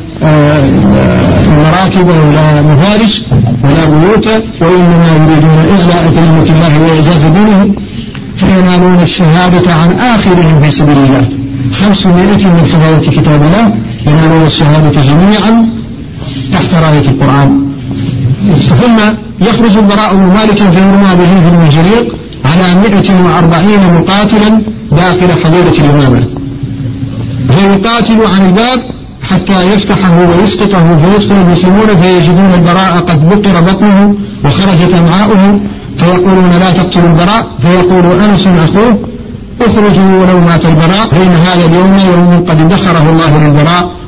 مراكب ولا مفارش ولا بيوتا، وإنما يريدون إعلاء كلمة الله وإعزاز دينه فينالون الشهادة عن آخرهم في سبيل الله. خمسمائة من حفظة كتاب الله ينالون الشهادة جميعا تحت راية القرآن. ثم يخرج البراء بن مالك في مرمى به في المنجريق على مئة وأربعين مقاتلا داخل حظيرة الإمامة فيقاتل عن الباب حتى يفتحه ويسقطه فيدخل بسمونة فيجدون البراء قد بقر بطنه وخرجت أمعاؤه فيقولون لا تقتلوا البراء فيقول أنس أخوه اخرجوا ولو مات البراء فإن هذا اليوم يوم قد ادخره الله للبراء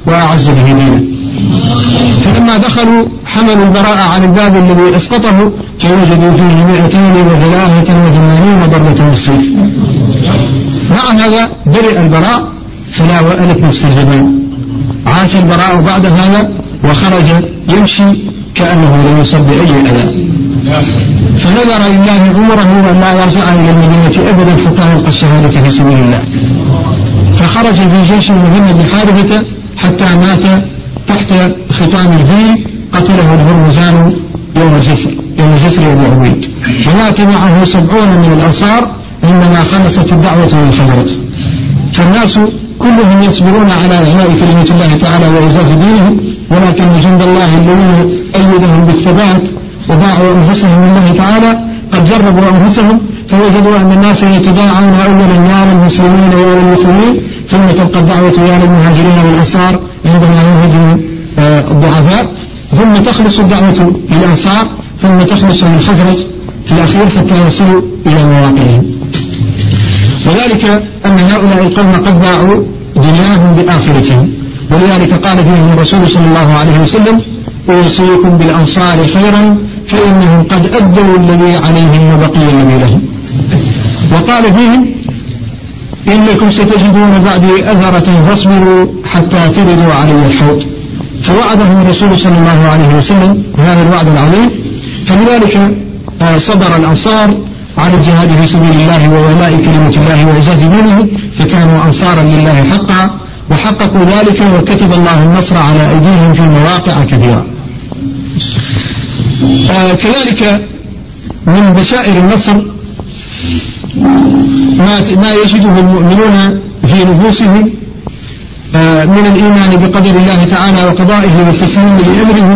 وأعز به دينه. فلما دخلوا حملوا البراء عن الباب الذي أسقطه فوجدوا فيه مئتين وثلاثة وثمانين ضربة بالسيف. مع هذا برئ البراء فلا وألت نفس الزمان. عاش البراء بعد هذا وخرج يمشي كأنه لم يصب بأي أذى، فنذر لله عمره وأن لا يرجع إلى المدينة أبدا حتى يلقى الشهادة في سبيل الله. فخرج في جيش مهمة بن حارثة حتى مات تحت ختام الفيل، قتله الهرمزان يوم الجسر يوم الجسر أبو عبيد. ومات معه سبعون من الأنصار عندما خلصت الدعوة من الخزرج. فالناس كلهم يصبرون على إعلاء كلمة الله تعالى وإعزاز دينه، ولكن جند الله الذين أيدهم بالثبات وباعوا أنفسهم لله تعالى قد جربوا أنفسهم فوجدوا أن الناس يتداعون أولا يا للمسلمين ويا للمسلمين، ثم تبقى الدعوة يا للمهاجرين والأنصار عندما ينهزم الضعفاء، ثم تخلص الدعوة للأنصار، ثم تخلص من الخزرج في الأخير حتى يصلوا إلى مواقعهم. وذلك أن هؤلاء القوم قد باعوا دنياهم بآخرتهم، ولذلك قال فيهم الرسول صلى الله عليه وسلم: أوصيكم بالأنصار خيرا فإنهم قد أدوا الذي عليهم وبقي الذي لهم. وقال فيهم: إنكم ستجدون بعدي أثرة فاصبروا حتى تردوا علي الحوض. فوعدهم الرسول صلى الله عليه وسلم هذا الوعد العظيم، فلذلك صبر الأنصار على الجهاد في سبيل الله وولاء كلمة الله وإعزاز دينه، فكانوا أنصارا لله حقا وحققوا ذلك، وكتب الله النصر على أيديهم في مواقع كثيرة. آه كذلك من بشائر النصر ما, ما يجده المؤمنون في نفوسهم آه من الإيمان بقدر الله تعالى وقضائه والتسليم لأمره.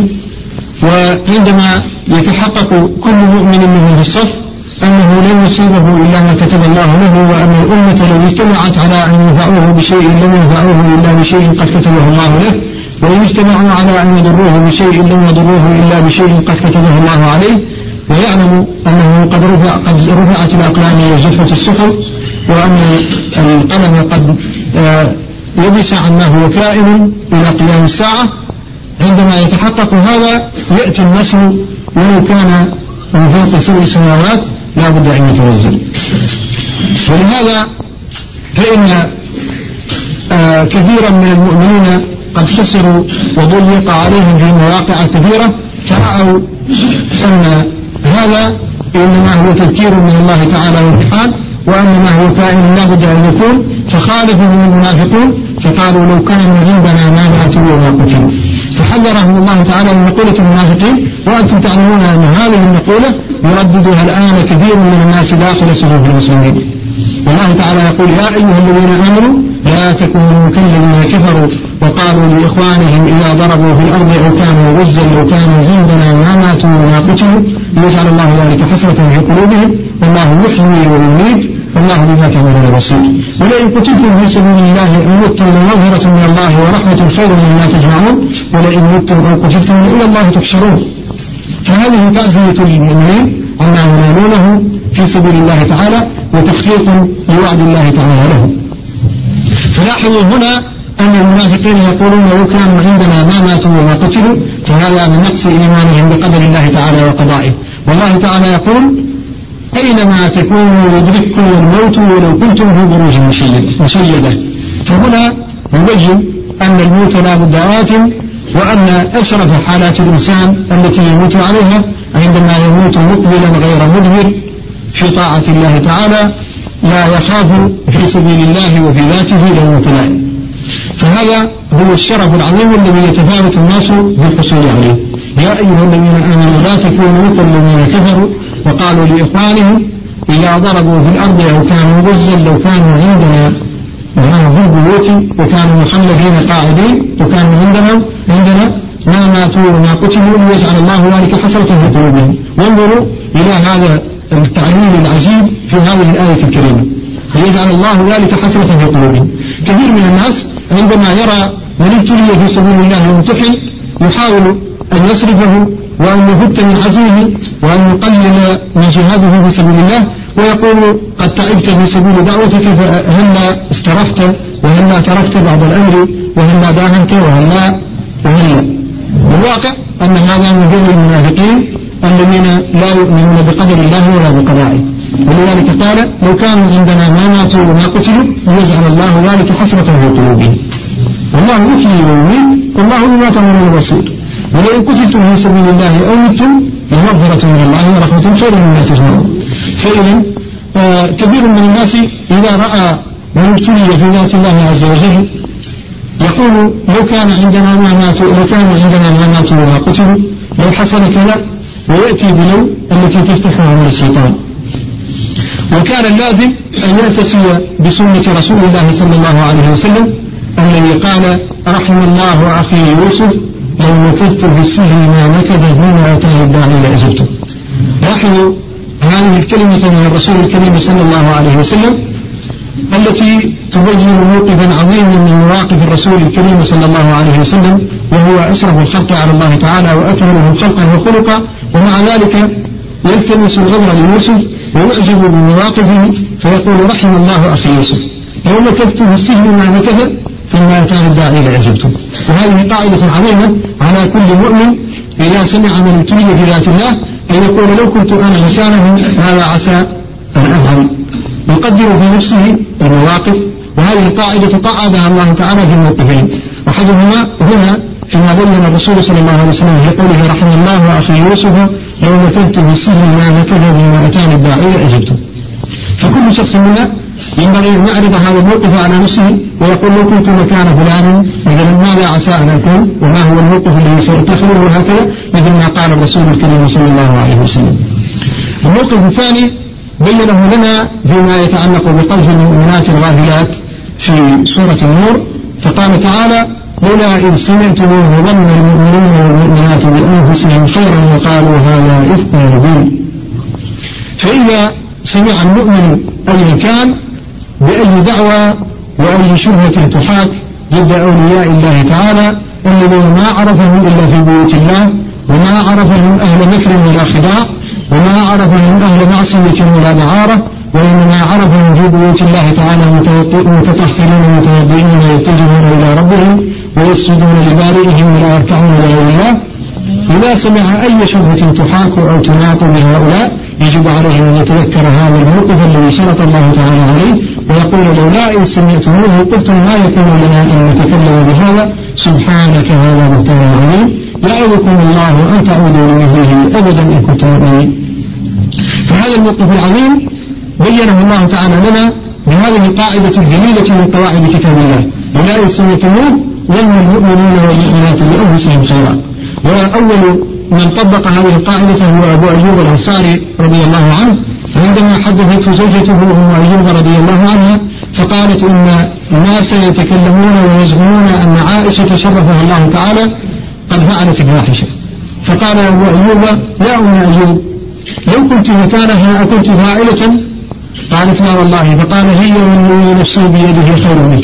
وعندما يتحقق كل مؤمن منه في الصف أنه لن يصيبه إلا ما كتب الله له، وأن الأمة لو اجتمعت على أن ينفعوه بشيء لم ينفعوه إلا بشيء قد كتبه الله له، وإن اجتمعوا على أن يضروه بشيء لم يضروه إلا بشيء قد كتبه الله عليه. ويعلم أنه قد, رفع قد رفعت الأقلام وجفت السحر، وأن القلم قد يبس عما هو كائن إلى قيام الساعة. عندما يتحقق هذا يأتي النصر ولو كان من فوق سبع سماوات لا بد أن يتنزل. ولهذا فإن آه كثيرا من المؤمنين قد خسروا وضيق عليهم في مواقع كثيرة، فرأوا أن هذا إنما هو تذكير من الله تعالى وامتحان، وأن ما هو كائن لا بد أن يكون، فخالفهم المنافقون فقالوا لو كانوا عندنا ما ماتوا وما قتلوا. فحذرهم الله تعالى من مقولة المنافقين، وأنتم تعلمون أن هذه المقولة يرددها الآن كثير من الناس داخل صفوف المسلمين. والله تعالى يقول: يا أيها الذين آمنوا لا تكونوا كالذين كفروا وقالوا لإخوانهم إذا ضربوا في الأرض أو كانوا غزا لو كانوا عندنا ما ماتوا وما قتلوا ليجعل الله ذلك حسرة في قلوبهم والله يحيي ويميت والله بما تعملون بصير. ولئن قتلتم في سبيل الله أو متم لمغفرة من الله ورحمة خير مما تجمعون ولئن متم أو قتلتم إلى الله تحشرون. فهذه تعزية للمؤمنين عما ينالونه في سبيل الله تعالى وتحقيق لوعد الله تعالى لهم. فلاحظوا هنا أن المنافقين يقولون لو كانوا عندنا ما ماتوا وما قتلوا، فهذا من نقص إيمانهم بقدر الله تعالى وقضائه. والله تعالى يقول: أينما تكونوا يدرككم الموت ولو كنتم في بروج مشيدة. فهنا يبين أن الموت لا بد آت، وأن أشرف حالات الإنسان التي يموت عليها عندما يموت مقبلا غير مدبر في طاعة الله تعالى لا يخاف في سبيل الله وفي ذاته لومة لائم. فهذا هو الشرف العظيم الذي يتفاوت الناس بالحصول عليه. يا أيها الذين آمنوا لا تكونوا كالذين كفروا وقالوا لإخوانهم إذا ضربوا في الأرض أو كانوا غزا لو كانوا عندنا معهم في البيوت وكانوا محلفين قاعدين وكانوا عندنا عندنا ما ماتوا وما قتلوا ليجعل الله ذلك حسرة في قلوبهم. وانظروا إلى هذا التعليل العجيب في هذه الآية الكريمة، ليجعل الله ذلك حسرة في قلوبهم. كثير من الناس عندما يرى من ابتلي في سبيل الله وامتحن يحاول أن يصرفه وأن يهت من عزمه وأن يقلل من جهاده في سبيل الله، ويقول: قد تعبت في سبيل دعوتك فهلا استرحت وهلا تركت بعض الأمر وهلا داهنت وهلا وهلا. بالواقع أن هذا من فعل المنافقين الذين لا يؤمنون بقدر الله ولا بقضائه. ولذلك قال لو كانوا عندنا ما ماتوا وما قتلوا ليجعل الله ذلك حسرة في قلوبهم. والله يحيي ويميت والله بما تعملون بصير. ولئن قتلتم في سبيل الله أو متم فمغفرة من الله ورحمة خير مما تجمعون. فإذا آه كثير من الناس إذا رأى من ابتلي في ذات الله عز وجل يقول لو كان عندنا ما ماتوا لو كان عندنا ما ماتوا وما قتلوا لو حصل كذا، ويأتي بلو التي تفتحها من الشيطان. وكان اللازم أن يأتسي بسنة رسول الله صلى الله عليه وسلم الذي قال رحم الله أخي يوسف لو مكثت في السجن ما مكث حين أتاه الداعي لأجبته. لاحظوا هذه الكلمة من الرسول الكريم صلى الله عليه وسلم التي تبين موقفا عظيما من مواقف الرسول الكريم صلى الله عليه وسلم، وهو أشرف الخلق على الله تعالى وأكملهم خلقا وخلقا، ومع ذلك يلتمس الغدر ليوسف ويعجب بمواقفه فيقول رحم الله أخي يوسف لو مكثت في السجن ما مكث ثم أتاني الداعي لأجبته. وهذه قاعدة عظيمة على كل مؤمن إذا سمع من ابتلي في ذات الله أن يقول لو كنت أنا مكانه ماذا عسى أن أفعل، يقدر في نفسه المواقف. وهذه القاعدة قعدها الله تعالى في موقفين، أحدهما هنا فيما بين الرسول صلى الله عليه وسلم في قوله رحم الله أخي يوسف لو مكثت في السجن ما مكث ثم أتاني الداعي لأجبته. فكل شخص منا ينبغي أن يعرض هذا الموقف على نفسه ويقول لو كنت مكان فلان مثلا ماذا عسى أن أكون، وما هو الموقف الذي سأتخذه، وهكذا مثل ما قال الرسول الكريم صلى الله عليه وسلم. الموقف الثاني بينه لنا فيما يتعلق بقذف المؤمنات الغافلات في سورة النور، فقال تعالى لولا إذ سمعتموه ظن المؤمنون والمؤمنات بأنفسهم خيرا وقالوا هذا إفك مبين. فإذا سمع المؤمن أي كان بأي دعوة وأي شبهة تحاك ضد أولياء الله تعالى الذين ما عرفهم إلا في بيوت الله، وما عرفهم أهل مكر ولا خداع، وما عرفهم أهل معصية ولا دعارة، وإنما عرفهم في بيوت الله تعالى متطهرين متوضئين يتجهون إلى ربهم ويسجدون لبارئهم ولا يركعون لغير الله. إذا سمع أي شبهة تحاك أو تناط بهؤلاء يجب عليه أن يتذكر هذا الموقف الذي شرط الله تعالى عليه ويقول لولا إن سمعتموه قلتم ما يكون لنا أن نتكلم بهذا سبحانك هذا بهتان عظيم يعظكم الله أن تعودوا لمثله أبدا إن كنتم مؤمنين. فهذا الموقف العظيم بينه الله تعالى لنا بهذه القاعدة الجليلة من قواعد كتاب الله لولا إن سمعتموه ظن المؤمنون والمؤمنات بأنفسهم خيرا. وأول من طبق هذه القاعدة هو أبو أيوب الأنصاري رضي الله عنه، عندما حدثته زوجته أم أيوب رضي الله عنها فقالت إن الناس يتكلمون ويزعمون أن عائشة شرفها الله تعالى قد فعلت الفاحشة. فقال أبو أيوب يا أم أيوب لو كنت مكانها أكنت فاعلة؟ قالت لا والله. فقال هي والذي نفسي بيده خير منك.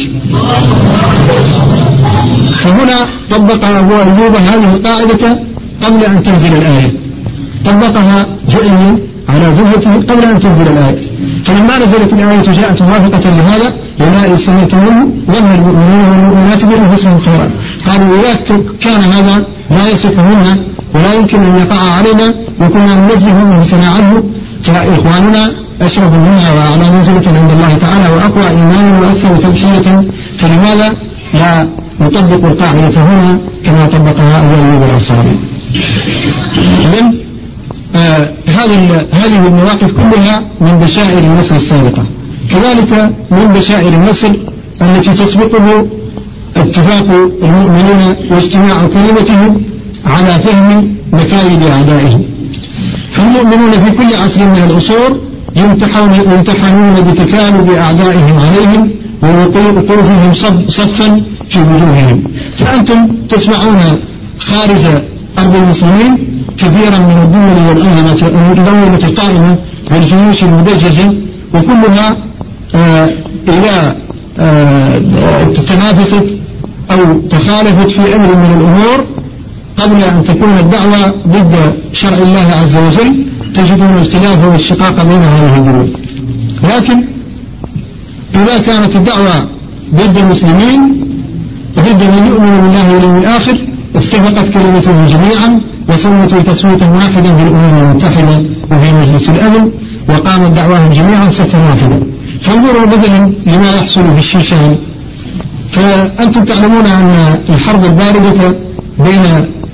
فهنا طبق أبو أيوب هذه القاعدة قبل أن تنزل الآية، طبقها جئيا على زوجته قبل أن تنزل الآية. فلما نزلت الآية جاءت موافقة لهذا لولا إن سمعتموه ظن المؤمنون والمؤمنات بأنفسهم خيرا. قالوا إذا كان هذا لا يصح منا ولا يمكن أن يقع علينا وكنا ننزه ونسمع عنه فإخواننا أشرف منا وأعلى منزلة عند الله تعالى وأقوى إيمانا وأكثر تضحية، فلماذا لا نطبق القاعدة هنا كما طبقها أبو أيوب الأنصاري؟ إذن آه هذه المواقف كلها من بشائر النصر السابقة. كذلك من بشائر النصر التي تسبقه اتفاق المؤمنين واجتماع كلمتهم على فهم مكايد أعدائهم. فالمؤمنون في كل عصر من العصور يمتحنون بتكالب أعدائهم عليهم ووقوفهم صفا في وجوههم. فأنتم تسمعون خارج أرض المسلمين كثيرا من الدول والأنظمة القائمة والجيوش المدججة وكلها آه إذا آه تنافست أو تخالفت في أمر من الأمور قبل أن تكون الدعوة ضد شرع الله عز وجل تجدون الخلاف والشقاق بين هذه البلاد. لكن إذا كانت الدعوة ضد المسلمين ضد من يؤمن بالله واليوم الآخر اتفقت كلمتهم جميعا وصوتوا تصويتا واحدا في الأمم المتحدة وفي مجلس الأمن وقامت دعواهم جميعا صفا واحدا. فانظروا مثلا لما يحصل في الشيشان. فأنتم تعلمون أن الحرب الباردة بين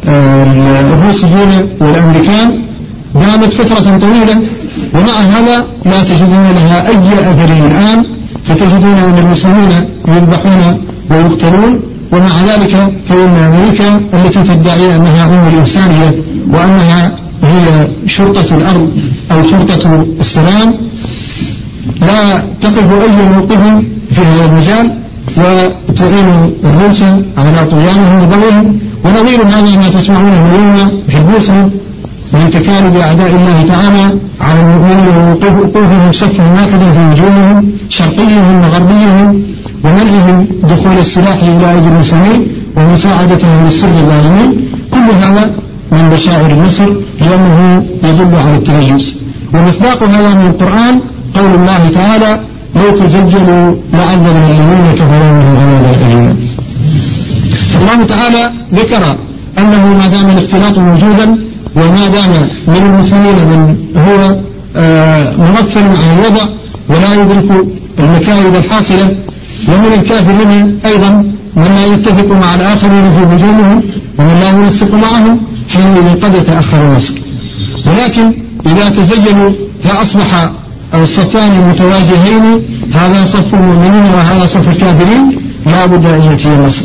الروسيين والأمريكان دامت فترة طويلة، ومع هذا لا تجدون لها أي أثر الآن، فتجدون أن المسلمين يذبحون ويقتلون، ومع ذلك فإن أمريكا التي تدعي أنها أم الإنسانية وأنها هي شرطة الأرض أو شرطة السلام لا تقف أي موقف في هذا المجال وتعين الروس على طغيانهم وبغيهم. ونظير هذا ما تسمعونه اليوم في البوسنة من تكالب أعداء الله تعالى على المؤمنين ووقوفهم صفا واحدا في وجوههم شرقيهم وغربيهم ومنعهم دخول السلاح إلى أيدي المسلمين ومساعدتهم للسر الظالمين. كل هذا من بشائر النصر لأنه يدل على التميز. ومصداق هذا من القرآن قول الله تعالى لو تزجلوا لعذبنا الذين كفروا منهم عذابا أليما. فالله تعالى ذكر أنه ما دام الاختلاط موجودا وما دام من المسلمين من هو مغفل عن الوضع ولا يدرك المكايد الحاصلة، ومن الكافرين أيضا من لا يتفق مع الآخرين في هجومهم ومن لا ينسق معهم حينئذ قد يتأخر النصر. ولكن إذا تزينوا فأصبح الصفان متواجهين، هذا صف المؤمنين وهذا صف الكافرين، لا بد أن يأتي النصر.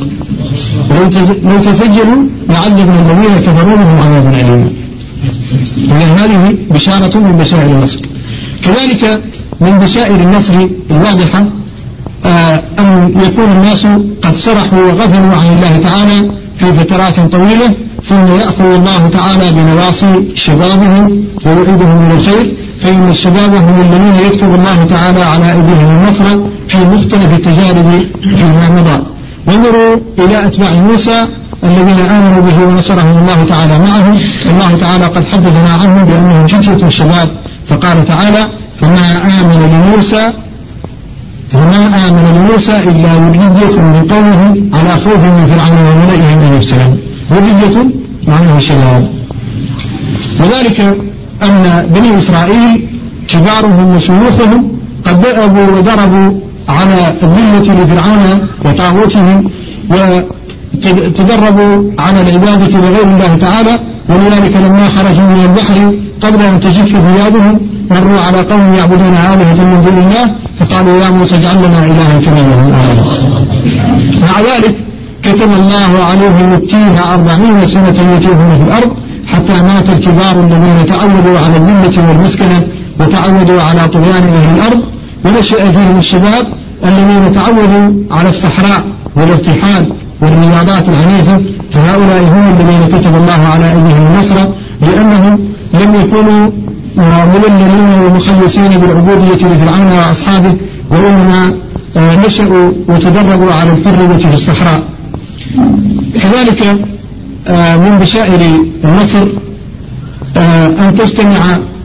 لو تزينوا لعذبنا الذين كفروا منهم عذابا أليما. إذن هذه بشارة من بشائر النصر. كذلك من بشائر النصر الواضحة آه أن يكون الناس قد سرحوا وغفلوا عن الله تعالى في فترات طويلة، ثم يأخذ الله تعالى بنواصي شبابهم ويعيدهم من الخير، فإن الشباب هم الذين يكتب الله تعالى على أيديهم النصر في مختلف التجارب فيما مضى. وانظروا إلى أتباع موسى الذين آمنوا به ونصرهم الله تعالى معهم. الله تعالى قد حدثنا عنهم بأنهم فتية الشباب، فقال تعالى فما آمن لموسى فما آمن لموسى إلا ذرية من قومه على خوف من فرعون وملئهم أن يفتنوا. ذرية معناه الشباب. وذلك أن بني إسرائيل كبارهم وشيوخهم قد ذأبوا وضربوا على الذلة لفرعون وطاغوتهم وتدربوا على العبادة لغير الله تعالى. ولذلك لما خرجوا من البحر قبل أن تجف ثيابهم مروا على قوم يعبدون آلهة من دون الله فقالوا يا موسى اجعل لنا إلها كما لهم آلهة. مع ذلك كتب الله عليهم التيه أربعين سنة يتيهون في الأرض حتى مات الكبار الذين تعودوا على الذلة والمسكنة وتعودوا على طغيان أهل الأرض، ونشأ فيهم الشباب الذين تعودوا على الصحراء والارتحال والرياضات العنيفة. فهؤلاء هم الذين كتب الله على أيديهم النصر، لأنهم لم يكونوا مللين ومخلصين بالعبودية لفرعون وأصحابه، وإنما نشأوا وتدربوا على الحرية في الصحراء. كذلك من بشائر النصر أن تجتمع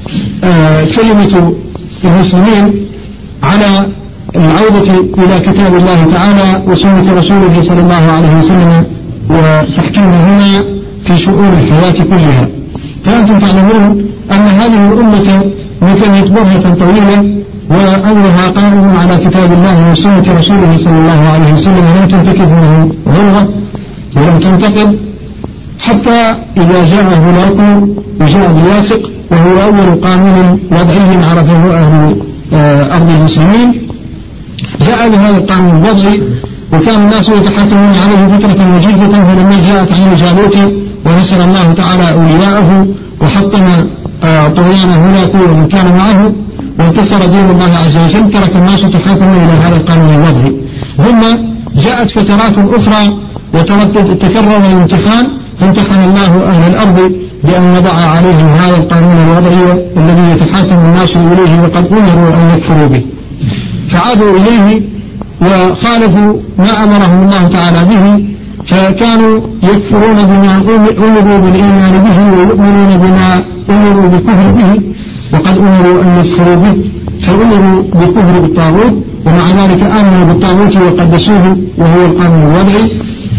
كلمة المسلمين على العودة إلى كتاب الله تعالى وسنة رسوله صلى الله عليه وسلم وتحكيمهما في شؤون الحياة كلها. فأنتم تعلمون أن هذه الأمة مكنت برهة طويلة وأمرها قائم على كتاب الله وسنة رسوله صلى الله عليه وسلم، لم تنتكف منه غلظة ولم تنتقل حتى إذا جاء هلاك وجاء الياسق وهو أول قانون وضعي عرفه أهل أرض المسلمين. جاء بهذا القانون الوضعي وكان الناس يتحاكمون عليه فترة وجيزة، فلما جاءت عين جالوت ونصر الله تعالى أولياءه وحطم طغيان هلاك ومن كان معه وانتصر دين الله عز وجل، ترك الناس تحاكمون إلى هذا القانون الوضعي. ثم جاءت فترات أخرى وتردد تكرر الامتحان، فامتحن الله أهل الأرض بأن وضع عليهم هذا القانون الوضعي الذي يتحاكم الناس إليه وقد أمروا أن يكفروا به، فعادوا إليه وخالفوا ما أمرهم الله تعالى به، فكانوا يكفرون بما أمروا بالإيمان به ويؤمنون بما أمروا بالكفر به، وقد أمروا أن يكفروا به فأمروا بالكفر بالطاغوت، ومع ذلك آمنوا بالطاغوت وقدسوه وهو القانون الوضعي.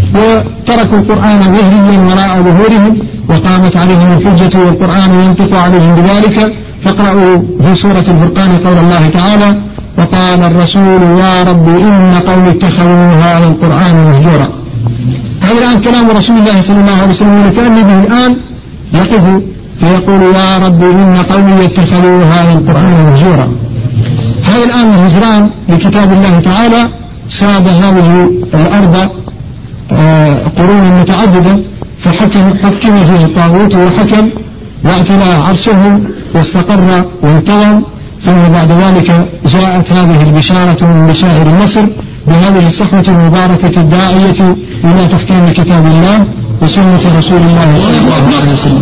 وتركوا القرآن ظهريا وراء ظهورهم وقامت عليهم الحجة والقرآن ينطق عليهم بذلك. فاقرأوا في سورة الفرقان قول الله تعالى: وقال الرسول يا رب إن قوم اتخذوا هذا القرآن مهجورا. هذا الآن كلام رسول الله صلى الله عليه وسلم، كأنه به الآن يقف فيقول يا رب إن قومي اتخذوا هذا القرآن مهجورا. هذا الآن الهجران لكتاب الله تعالى ساد هذه الأرض قرون متعددة، فحكم حكم فيه الطاغوت وحكم واعتلى عرشه واستقر وانتظم. ثم بعد ذلك جاءت هذه البشارة من بشائر النصر بهذه الصحوة المباركة الداعية إلى تحكيم كتاب الله وسنة رسول الله صلى الله عليه وسلم،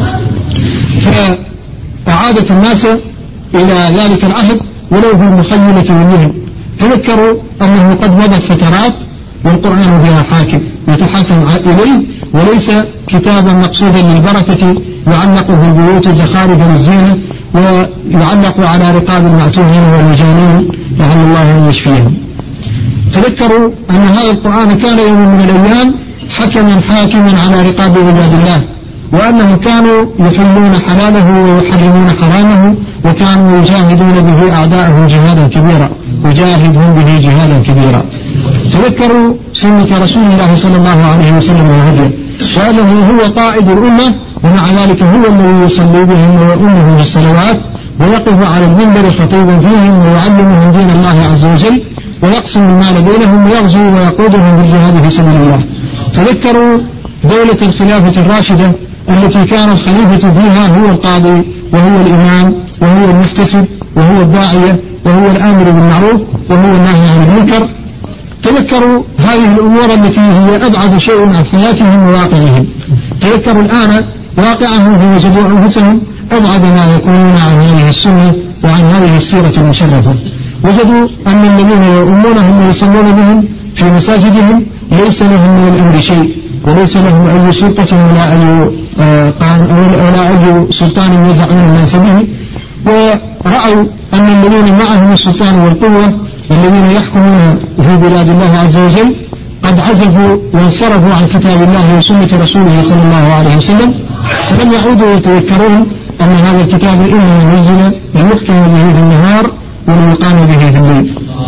فأعادت الناس إلى ذلك العهد ولو في المخيلة والوهم. تذكروا أنه قد مضت فترات والقرآن فيها حاكم يتحاكم إليه، وليس كتابا مقصودا للبركة يعلق في البيوت زخارف للزينة ويعلق على رقاب المعتوهين والمجانين لعل الله أن يشفيهم. تذكروا أن هذا القرآن كان يوم من الأيام حكما حاكما على رقاب عباد الله، وأنهم كانوا يحلون حلاله ويحرمون حرامه، وكانوا يجاهدون به أعداءهم جهادا كبيرا وجاهدهم به جهادا كبيرا. تذكروا سنة رسول الله صلى الله عليه وسلم وهديه، وأنه هو قائد الأمة، ومع ذلك هو الذي يصلي بهم ويؤمهم في الصلوات ويقف على المنبر خطيبا فيهم ويعلمهم دين الله عز وجل ويقسم المال بينهم ويغزو ويقودهم بالجهاد في سبيل الله. تذكروا دولة الخلافة الراشدة التي كان الخليفة فيها هو القاضي وهو الإمام وهو المحتسب وهو الداعية وهو الآمر بالمعروف وهو الناهي عن المنكر. تذكروا هذه الأمور التي هي أبعد شيء عن حياتهم وواقعهم. تذكروا الآن واقعهم فوجدوا أنفسهم أبعد ما يكونون عن هذه السنة وعن هذه السيرة المشرفة. وجدوا أن الذين يؤمنهم ويصلون بهم في مساجدهم ليس لهم من الأمر شيء، وليس لهم أي سلطة ولا أي ولا أي سلطان يزعون الناس به. ورأوا أن الذين معهم السلطان والقوة والذين يحكمون في بلاد الله عز وجل قد عزفوا وانصرفوا عن كتاب الله وسنة رسوله صلى الله عليه وسلم، فلم يعودوا يتذكرون أن هذا الكتاب إنما نزل ليحكم به في النهار وليقام به في الليل.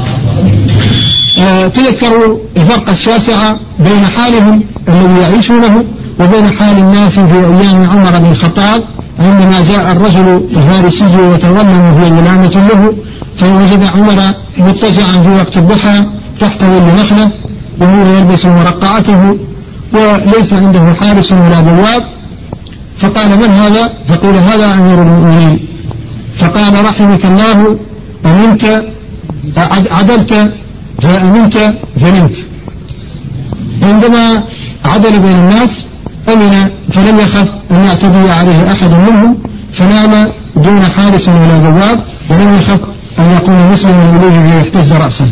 آه تذكروا الفرق الشاسع بين حالهم الذي يعيشونه وبين حال الناس في أيام عمر بن الخطاب عندما جاء الرجل الفارسي وتظلم في غلامة له، فوجد عمر مضطجعا في وقت الضحى تحت ظل نخلة وهو يلبس مرقعته وليس عنده حارس ولا بواب، فقال من هذا؟ فقيل هذا أمير المؤمنين. فقال رحمك الله أمنت عدلت فأمنت فنمت. عندما عدل بين الناس أمن فلم يخف أن يعتدي عليه أحد منهم، فنام دون حارس ولا بواب ولم يخف أن يكون مسلما إليه ويهتز رأسه.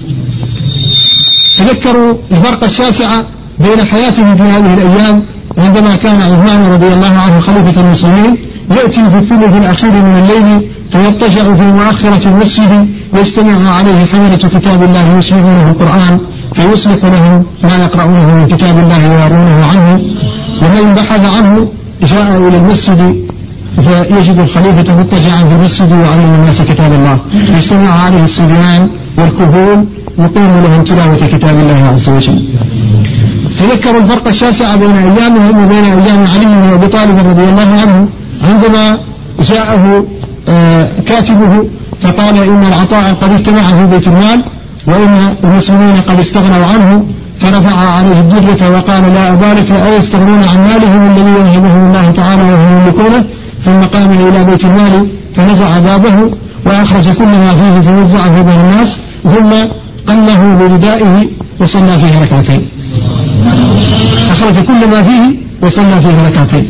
تذكروا الفرق الشاسع بين حياتهم في هذه الأيام عندما كان عثمان رضي الله عنه خليفة المسلمين يأتي في الثلث الأخير من الليل فيضطجع في مؤخرة المسجد يجتمع عليه حملة كتاب الله يسمعونه القرآن فيصلح لهم ما يقرؤونه من كتاب الله ويرونه عنه، ومن بحث عنه جاء إلى المسجد فيجد الخليفة مضطجعا في المسجد وعلم الناس كتاب الله، يجتمع عليه الصبيان والكهول يقيم لهم تلاوة كتاب الله عز وجل. تذكروا الفرق الشاسع بين أيامهم وبين أيام علي بن أبي طالب رضي الله عنه عندما جاءه آه كاتبه فقال إن العطاء قد اجتمع في بيت المال وإن المسلمين قد استغنوا عنه، فرفع عليه الدرة وقال لا أبالك أو يستغنون عن مالهم الذي يوهبهم الله تعالى وهم يملكونه. ثم قام إلى بيت المال فنزع بابه وأخرج كل ما فيه فوزعه بين الناس، ثم قله بردائه وصلى فيه ركعتين. أخرج كل ما فيه وصلى فيه ركعتين.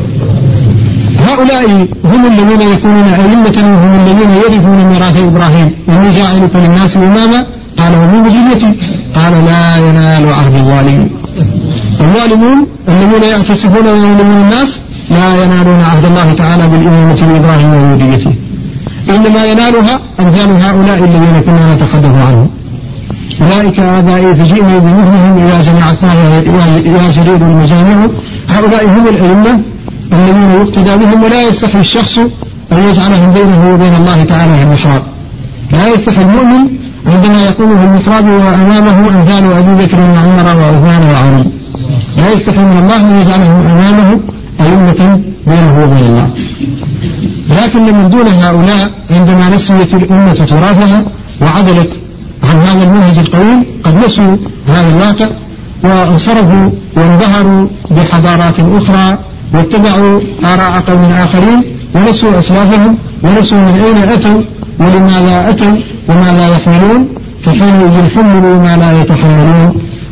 هؤلاء هم الذين يكونون أئمة وهم الذين يرثون ميراث إبراهيم ومن جاعلك للناس إماما قال ومن ذريتي قال لا ينال عهد الظالمين. الظالمون الذين يعتصفون ويظلمون الناس لا ينالون عهد الله تعالى بالإمامة لإبراهيم وذريته، إنما ينالها أمثال هؤلاء الذين كنا نتحدث عنهم. أولئك آبائي فجئني بمثلهم إذا جمعتنا يا جرير المجامع. هؤلاء هم الأئمة الذين يقتدى بهم، ولا يستحي الشخص أن يجعلهم بينه وبين الله تعالى في المحراب. لا يستحي المؤمن عندما يقوم في المحراب وأمامه أمثال أبي بكر وعمر وعثمان وعلي، لا يستحي من الله أن يجعلهم أمامه أئمة بينه وبين الله. لكن من دون هؤلاء عندما نسيت الأمة تراثها وعدلت عن هذا المنهج القويم قد نسوا هذا الواقع وانصرفوا وانبهروا بحضارات أخرى واتبعوا آراء قوم آخرين ونسوا أسلافهم ونسوا من أين أتوا ولماذا أتوا وماذا يحملون، فحينئذ حملوا ما لا يتحملون.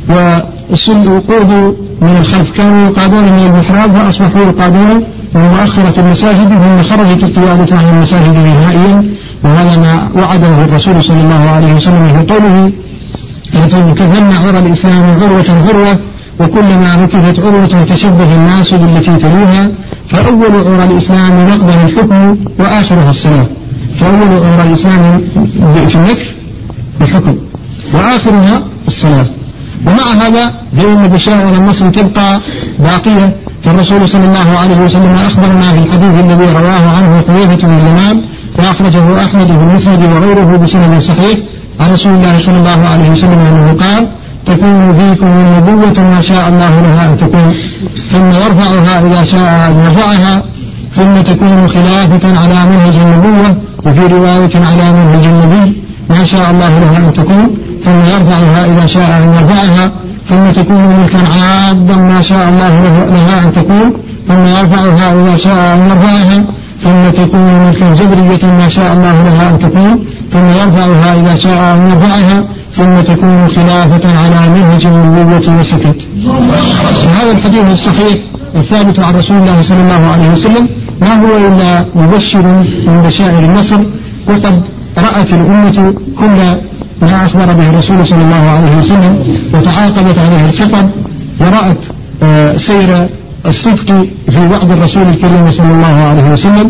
وقودوا من الخلف، كانوا يقادون من المحراب فأصبحوا يقادون من مؤخرة المساجد، ثم خرجت القيادة عن المساجد نهائيا. وهذا ما وعده الرسول صلى الله عليه وسلم في قوله: لتنكثن عرى الإسلام عروة عروة، وكلما نكثت عروة تشبه الناس بالتي تلوها. فأول عرى الإسلام نقضه الحكم وآخرها الصلاة. فأول عرى الإسلام في النكث الحكم وآخرها الصلاة. ومع هذا فإن بشائر النصر تبقى باقية. فالرسول صلى الله عليه وسلم أخبرنا في الحديث الذي رواه عنه حذيفة بن اليمان وأخرجه أحمد في المسند وغيره بسند صحيح عن رسول الله صلى الله عليه وسلم أنه قال: تكون فيكم النبوة ما شاء الله لها أن تكون، ثم يرفعها إذا شاء أن يرفعها، ثم تكون خلافة على منهج النبوة، وفي رواية على منهج النبي ما شاء الله لها أن تكون، ثم يرفعها إذا شاء أن يرفعها، ثم تكون ملكا عاضا ما شاء الله لها أن تكون، ثم يرفعها إذا شاء أن يرفعها، ثم تكون ملكا جبرية ما شاء الله لها أن تكون، ثم يرفعها إذا شاء أن يرفعها، ثم تكون خلافة على منهج النبوة وسكت. هذا الحديث الصحيح الثابت عن رسول الله صلى الله عليه وسلم ما هو إلا مبشر من بشائر النصر، وقد رأت الأمة كل ما أخبر به الرسول صلى الله عليه وسلم وتعاقبت عليه الخطب، ورأت آه سير الصدق في وعد الرسول الكريم صلى الله عليه وسلم.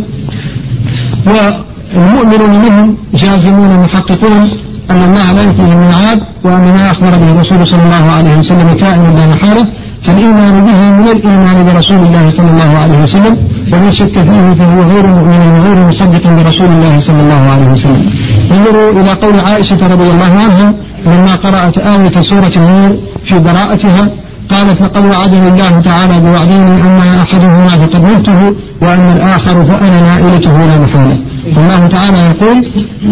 والمؤمنون منهم جازمون محققون أن الله لا يخلف الميعاد، وأن ما أخبر به الرسول صلى الله عليه وسلم كائن لا محالة، فالإيمان به من الإيمان برسول الله صلى الله عليه وسلم، ومن شك فيه فهو غير مؤمن وغير مصدق برسول الله صلى الله عليه وسلم. انظروا إلى قول عائشة رضي الله عنها لما قرأت آية سورة النور في براءتها، قالت: لقد وعدني الله تعالى بوعدين، أما أحدهما فقد مته وأما الآخر فأنا نائلته لا محالة. الله تعالى يقول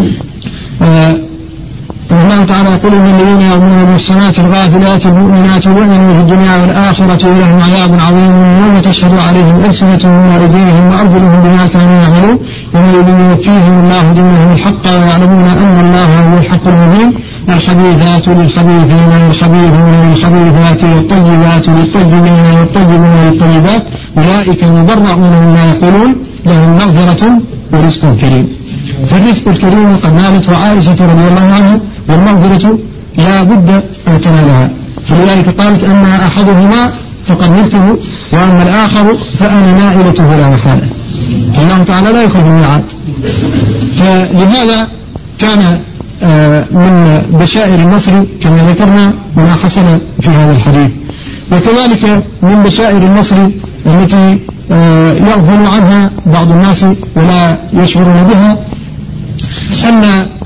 آه الله تعالى يقول: إن الذين يرمون المحصنات الغافلات المؤمنات لعنوا في الدنيا والآخرة ولهم عذاب عظيم يوم تشهد عليهم ألسنتهم وأيديهم وأرجلهم بما كانوا يعملون يومئذ يوفيهم الله دينهم الحق ويعلمون أن الله هو الحق المبين. الخبيثات للخبيثين والخبيثون للخبيثات والطيبات للطيبين والطيبون للطيبات أولئك مبرؤون مما يقولون لهم مغفرة ورزق كريم. فالرزق الكريم قد نالته عائشة رضي الله عنها، والمغفرة لا بد أن تنالها، فلذلك قالت: أما أحدهما فقد نلته وأما الآخر فأنا نائلته لا محالة. الله تعالى لا يخلف الميعاد. فلهذا كان من بشائر النصر كما ذكرنا ما حصل في هذا الحديث. وكذلك من بشائر النصر التي يغفل عنها بعض الناس ولا يشعرون بها أن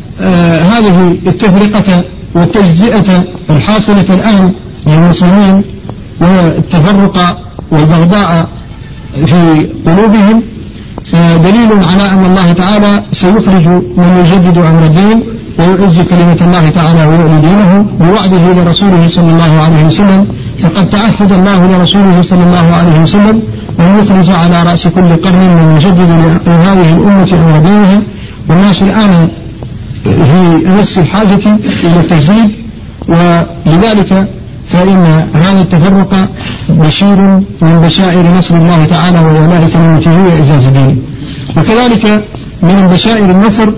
هذه التفرقة والتجزئة الحاصلة الآن للمسلمين والتفرق والبغضاء في قلوبهم دليل على أن الله تعالى سيخرج من يجدد أمر الدين ويعز كلمة الله تعالى ويعلي دينه بوعده لرسوله صلى الله عليه وسلم. فقد تعهد الله لرسوله صلى الله عليه وسلم أن يخرج على رأس كل قرن من يجدد لهذه الأمة أمر دينها، والناس الآن في أمس الحاجة إلى التجديد. ولذلك فإن هذا التفرق بشير من بشائر نصر الله تعالى وولاء كلمته وإعزاز دينه. وكذلك من بشائر النصر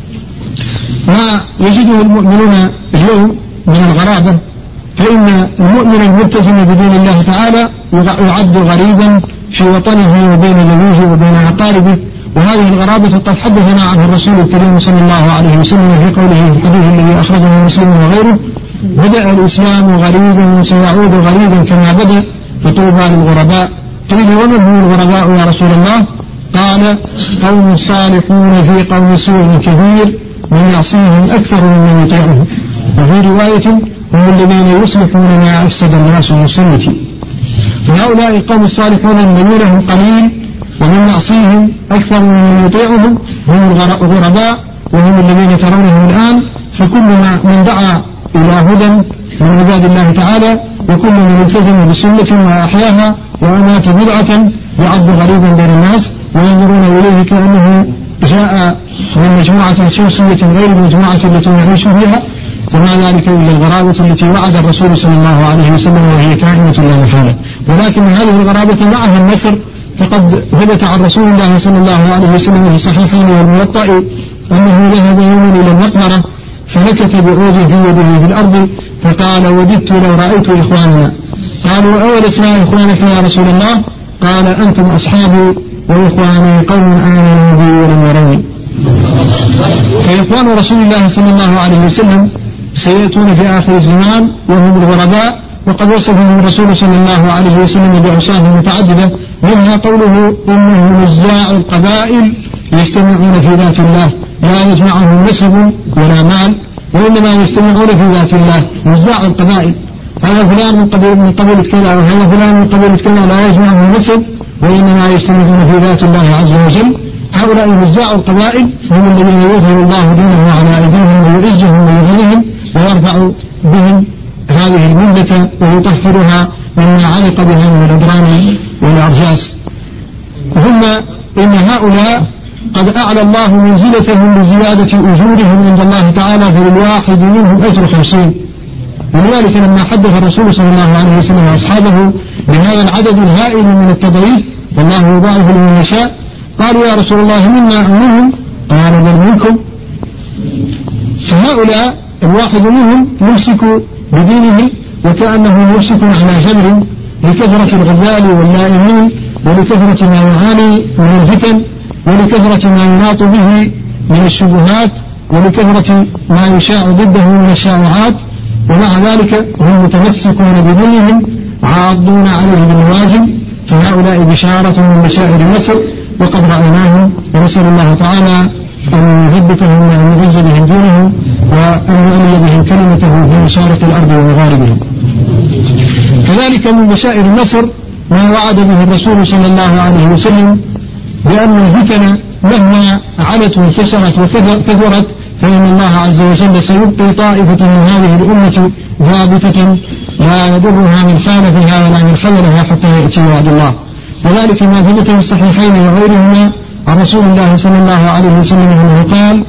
ما يجده المؤمنون اليوم من الغرابة، فإن المؤمن الملتزم بدين الله تعالى يعد غريبا في وطنه وبين ذويه وبين أقاربه. وهذه الغرابة قد حدثنا عنه الرسول الكريم صلى الله عليه وسلم في قوله في الحديث الذي أخرجه مسلم وغيره: بدأ الإسلام غريبا وسيعود غريبا كما بدأ، فطوبى للغرباء. قيل ومن هم الغرباء يا رسول الله؟ قال قوم صالحون في قوم سوء كثير من يعصيهم أكثر ممن يطيعهم. وفي رواية هم الذين يصلحون ما أفسد الناس من سنتي. فهؤلاء القوم الصالحون الذين هم قليل ومن يعصيهم أكثر ممن يطيعهم هم الغرباء، وهم الذين ترونهم الآن. فكل من دعا إلى هدى من عباد الله تعالى وكل من التزم بسنة وأحياها وأمات بدعة يعد غريبا بين الناس، وينظرون إليه كأنه جاء من مجموعة شمسية غير المجموعة التي نعيش فيها، وما ذلك إلا الغرابة التي وعد الرسول صلى الله عليه وسلم وهي كائنة لا محالة. ولكن هذه الغرابة معها النسر، فقد ثبت عن رسول الله صلى الله عليه وسلم في الصحيحين والموطأ أنه ذهب يوما إلى المقبرة فنكت بعود في يده في الأرض فقال وددت لو رأيت إخواننا. قالوا أولسنا إخوانك يا رسول الله؟ قال أنتم أصحابي وإخواني قوم آمنوا بي ولم يروني. فإخوان رسول الله صلى الله عليه وسلم سيأتون في آخر الزمان وهم الغرباء، وقد وصفهم الرسول صلى الله عليه وسلم بأوصاف متعددة، منها قوله إنهم نزاع القبائل يجتمعون في ذات الله، لا يجمعهم نسب ولا مال وإنما يجتمعون في ذات الله. نزاع القبائل، هذا فلان من قبيل من قبيلة كذا وهذا فلان من قبيلة كذا، لا يجمعهم نسب وإنما يجتمعون في ذات الله عز وجل. هؤلاء نزاع القبائل هم الذين يظهر الله دينه على أيديهم ويعزهم ويذلهم ويرفع بهم هذه الملة ويطهرها مما علق بها من الأدران والأرجاس. ثم إن هؤلاء قد أعلى الله منزلتهم بزيادة أجورهم عند الله تعالى، فللواحد منهم أجر خمسين. ولذلك لما حدث الرسول صلى الله عليه وسلم أصحابه بهذا العدد الهائل من التضعيف والله يضاعف لمن يشاء، قالوا يا رسول الله منا أو منهم؟ قال بل منكم. فهؤلاء الواحد منهم يمسك بدينه وكأنه يمسك على جمر لكثرة الغبال واللائمين ولكثرة ما يعاني من الفتن ولكثرة ما يناط به من الشبهات ولكثرة ما يشاع ضده من الشائعات، ومع ذلك هم متمسكون بدينهم عاضون عليه بالنواجذ. فهؤلاء بشارة من بشائر النصر وقد رأيناهم، ونسأل الله تعالى أن يثبتهم وأن يعز بهم دينهم وأن يعلي بهم كلمته في مشارق الأرض ومغاربها. كذلك من بشائر النصر ما وعد به الرسول صلى الله عليه وسلم بأن الفتن مهما علت وانتشرت وكثرت فإن الله عز وجل سيبقي طائفة من هذه الأمة ثابتة لا يضرها من خالفها ولا من خذلها حتى يأتي وعد الله. وذلك ما ثبت في الصحيحين وغيرهما عن رسول الله صلى الله عليه وسلم أنه قال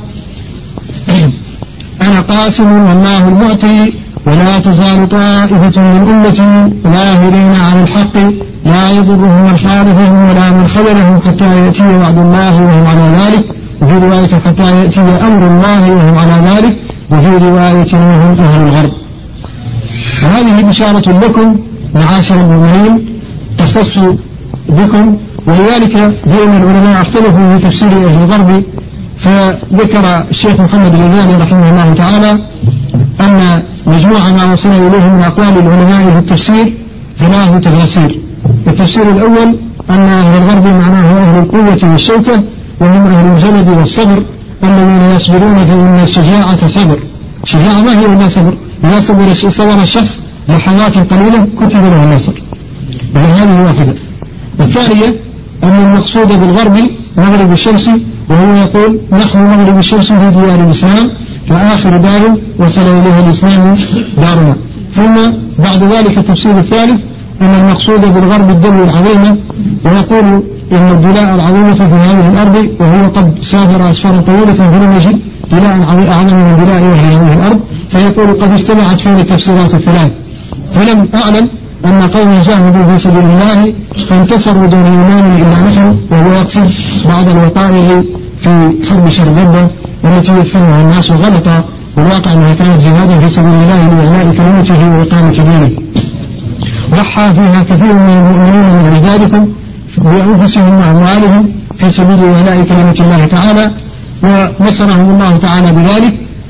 أنا قاسم والله المعطي ولا تزال طائفة من أمتي ظاهرين على الحق لا يضرهم من خالفهم ولا من خذلهم حتى يأتي وعد الله وهم على ذلك، وفي رواية حتى يأتي أمر الله وهم على ذلك، وفي رواية وهم أهل الغرب. وهذه بشارة لكم معاشر المؤمنين تختص بكم. ولذلك بين العلماء اختلفوا في تفسير أهل الغرب، فذكر الشيخ محمد الغزالي رحمه الله تعالى أن مجموعة ما وصل إليه من أقوال العلماء في التفسير ثلاث تفاسير. التفسير الأول أن أهل الغرب معناه أهل القوة والشوكة، وهم أهل الجلد والصبر الذين يصبرون، فإن الشجاعة صبر. شجاعة ما هي إلا صبر؟ إذا صبر صبر الشخص لحظات قليلة كتب له النصر. هذه واحدة. الثانية أن المقصود بالغرب مغرب الشمس، وهو يقول نحن مغرب الشمس في ديار الإسلام، فآخر دار وصل إليها الإسلام دارنا. ثم بعد ذلك التفسير الثالث أن المقصود بالغرب الدلو العظيمة، ويقول إن الدلاء العظيمة في هذه الأرض، وهو قد سافر أسفارا طويلة فلم يجد دلاء أعظم من دلاء هذه الأرض، فيقول قد اجتمعت فيه التفسيرات الثلاث. فلم أعلم أن قوم جاهدوا في سبيل الله فانتصروا دون إيمان إلا نحن، وهو يقصد بعد الوقائع في حرب شربابة التي يفهمها الناس غلطا، والواقع أنها كانت جهادا في سبيل الله لإعلاء كلمته وإقامة دينه. ضحى فيها كثير من المؤمنين من أجدادكم بأنفسهم وأموالهم في سبيل إعلاء كلمة الله تعالى، ونصرهم الله تعالى بذلك.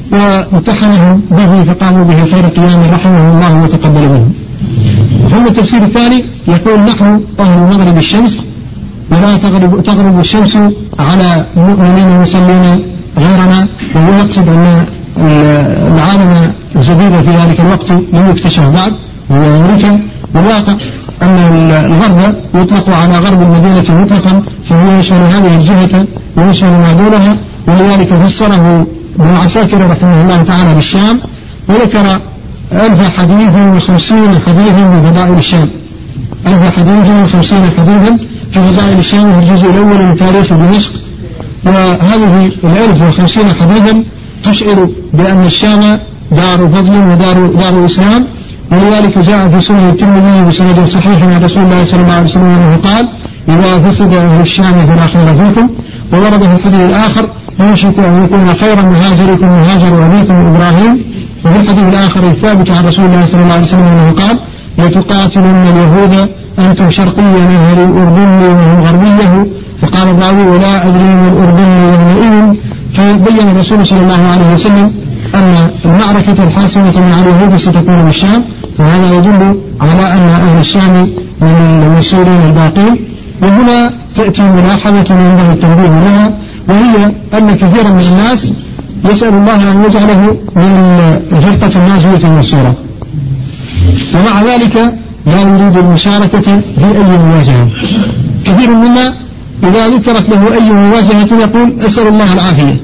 وامتحنهم به فقاموا به خير قيام رحمه الله وتقبل منهم. ثم التفسير الثاني يقول نحن أهل مغرب الشمس ولا تغرب, تغرب الشمس على مؤمنين مصلين غيرنا، وهو يقصد أن العالم الجديد في ذلك الوقت لم يكتشف بعد وهو أمريكا، والواقع أن الغرب يطلق على غرب المدينة مطلقا، فهو يشمل هذه الجهة ويشمل ما دونها، ولذلك فسره ابن عساكر رحمه الله تعالى بالشام، وذكر ألف حديث وخمسين حديثا في فضائل الشام، ألف حديث وخمسين حديثا في فضائل الشام في الجزء الأول من تاريخ دمشق. وهذه الألف وخمسين حديثا تشعر بأن الشام دار فضل ودار دار إسلام، ولذلك جاء في سنة الترمذي بسند صحيح عن رسول الله صلى الله عليه وسلم أنه قال إذا فسد أهل الشام فلا خير فيكم. وورد في الحديث الآخر يوشك أن يكون خيرا مهاجركم مهاجر أبيكم إبراهيم. وفي الحديث الآخر الثابت عن رسول الله صلى الله عليه وسلم أنه قال لتقاتلن اليهود أنتم شرقيا أهل الأردن وهم غربيه، فقال الراوي ولا أدري من الأردن يومئذ. فبين الرسول صلى الله عليه وسلم أن المعركة الحاسمة مع اليهود ستكون بالشام، وهذا يدل على أن أهل الشام من المسؤولين الباقين. وهنا تأتي ملاحظة ينبغي التنبيه لها، وهي أن كثيرا من الناس يسأل الله أن يجعله من الفرقة الناجية المنصورة، ومع ذلك لا يريد المشاركة في أي مواجهة. كثير منا إذا ذكرت له أي مواجهة يقول أسأل الله العافية،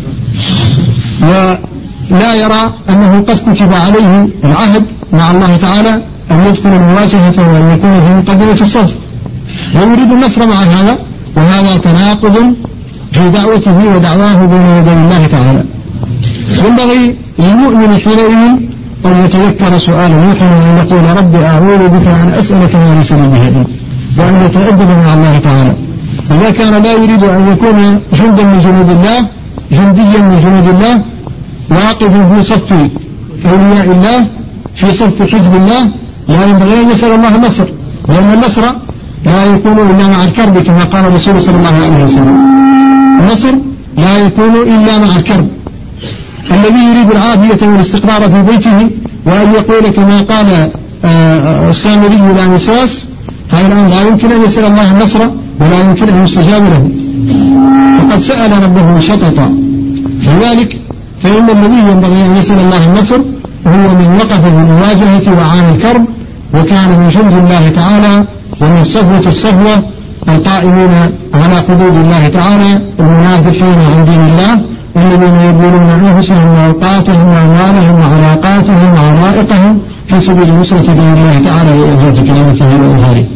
ولا يرى أنه قد كتب عليه العهد مع الله تعالى أن يدخل المواجهة وأن يكون في مقدمة الصف، ويريد النصر مع هذا، وهذا تناقض في دعوته ودعواه بين يدي الله تعالى. ينبغي للمؤمن حينئذ أن يتذكر سؤال نوح وأن يقول رب أعوذ بك أن أسألك ما ليس لي به علم، وأن يتأدب مع الله تعالى. إذا كان لا يريد أن يكون جندا من جنود الله، جنديا من جنود الله، واقف في صف أولياء الله، في صف حزب الله، لا ينبغي أن يسأل الله النصر، لأن النصر لا يكون إلا مع الكرب كما قال الرسول صلى الله عليه وسلم. النصر لا يكون إلا مع الكرب. الذي يريد العافية والاستقرار في بيته وأن يقول كما قال السامري لا مساس، فهذا الآن لا يمكن أن يسأل الله النصر ولا يمكن أن يستجاب له، فقد سأل ربه شططا. لذلك فإن الذي ينبغي أن يسأل الله النصر هو من وقف في المواجهة وعانى الكرب، وكان من جند الله تعالى ومن صفوة الصفوة القائمين على حدود الله تعالى، المنافحين عن دين الله، الذين يبذلون أنفسهم وأوقاتهم وأموالهم وعلاقاتهم وعلائقهم في سبيل نصرة دين الله تعالى وإعزاز كلمته وإظهاره.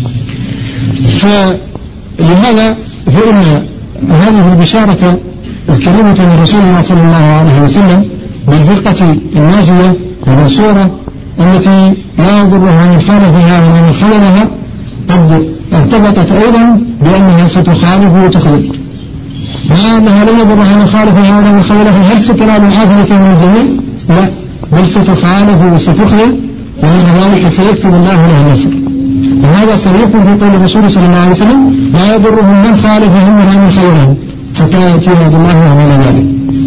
فلهذا فإن هذه البشارة الكريمة من رسول الله صلى الله عليه وسلم بالفرقة الناجية والمنصورة التي لا يضرها من خالفها ولا من خللها، قد ارتبطت أيضا بأنها ستخالف وتخذل، مع أنها لا يضرها من خالفها ولا من خللها. هل ستنال العافية من الجميع؟ لا، بل ستخالف وستخذل، ومع ذلك سيكتب الله لها النصر. وهذا صريح في قول الرسول صلى الله عليه وسلم لا يضرهم من خالفهم ولا من خللهم حتى يأتي وعد الله وما ذلك.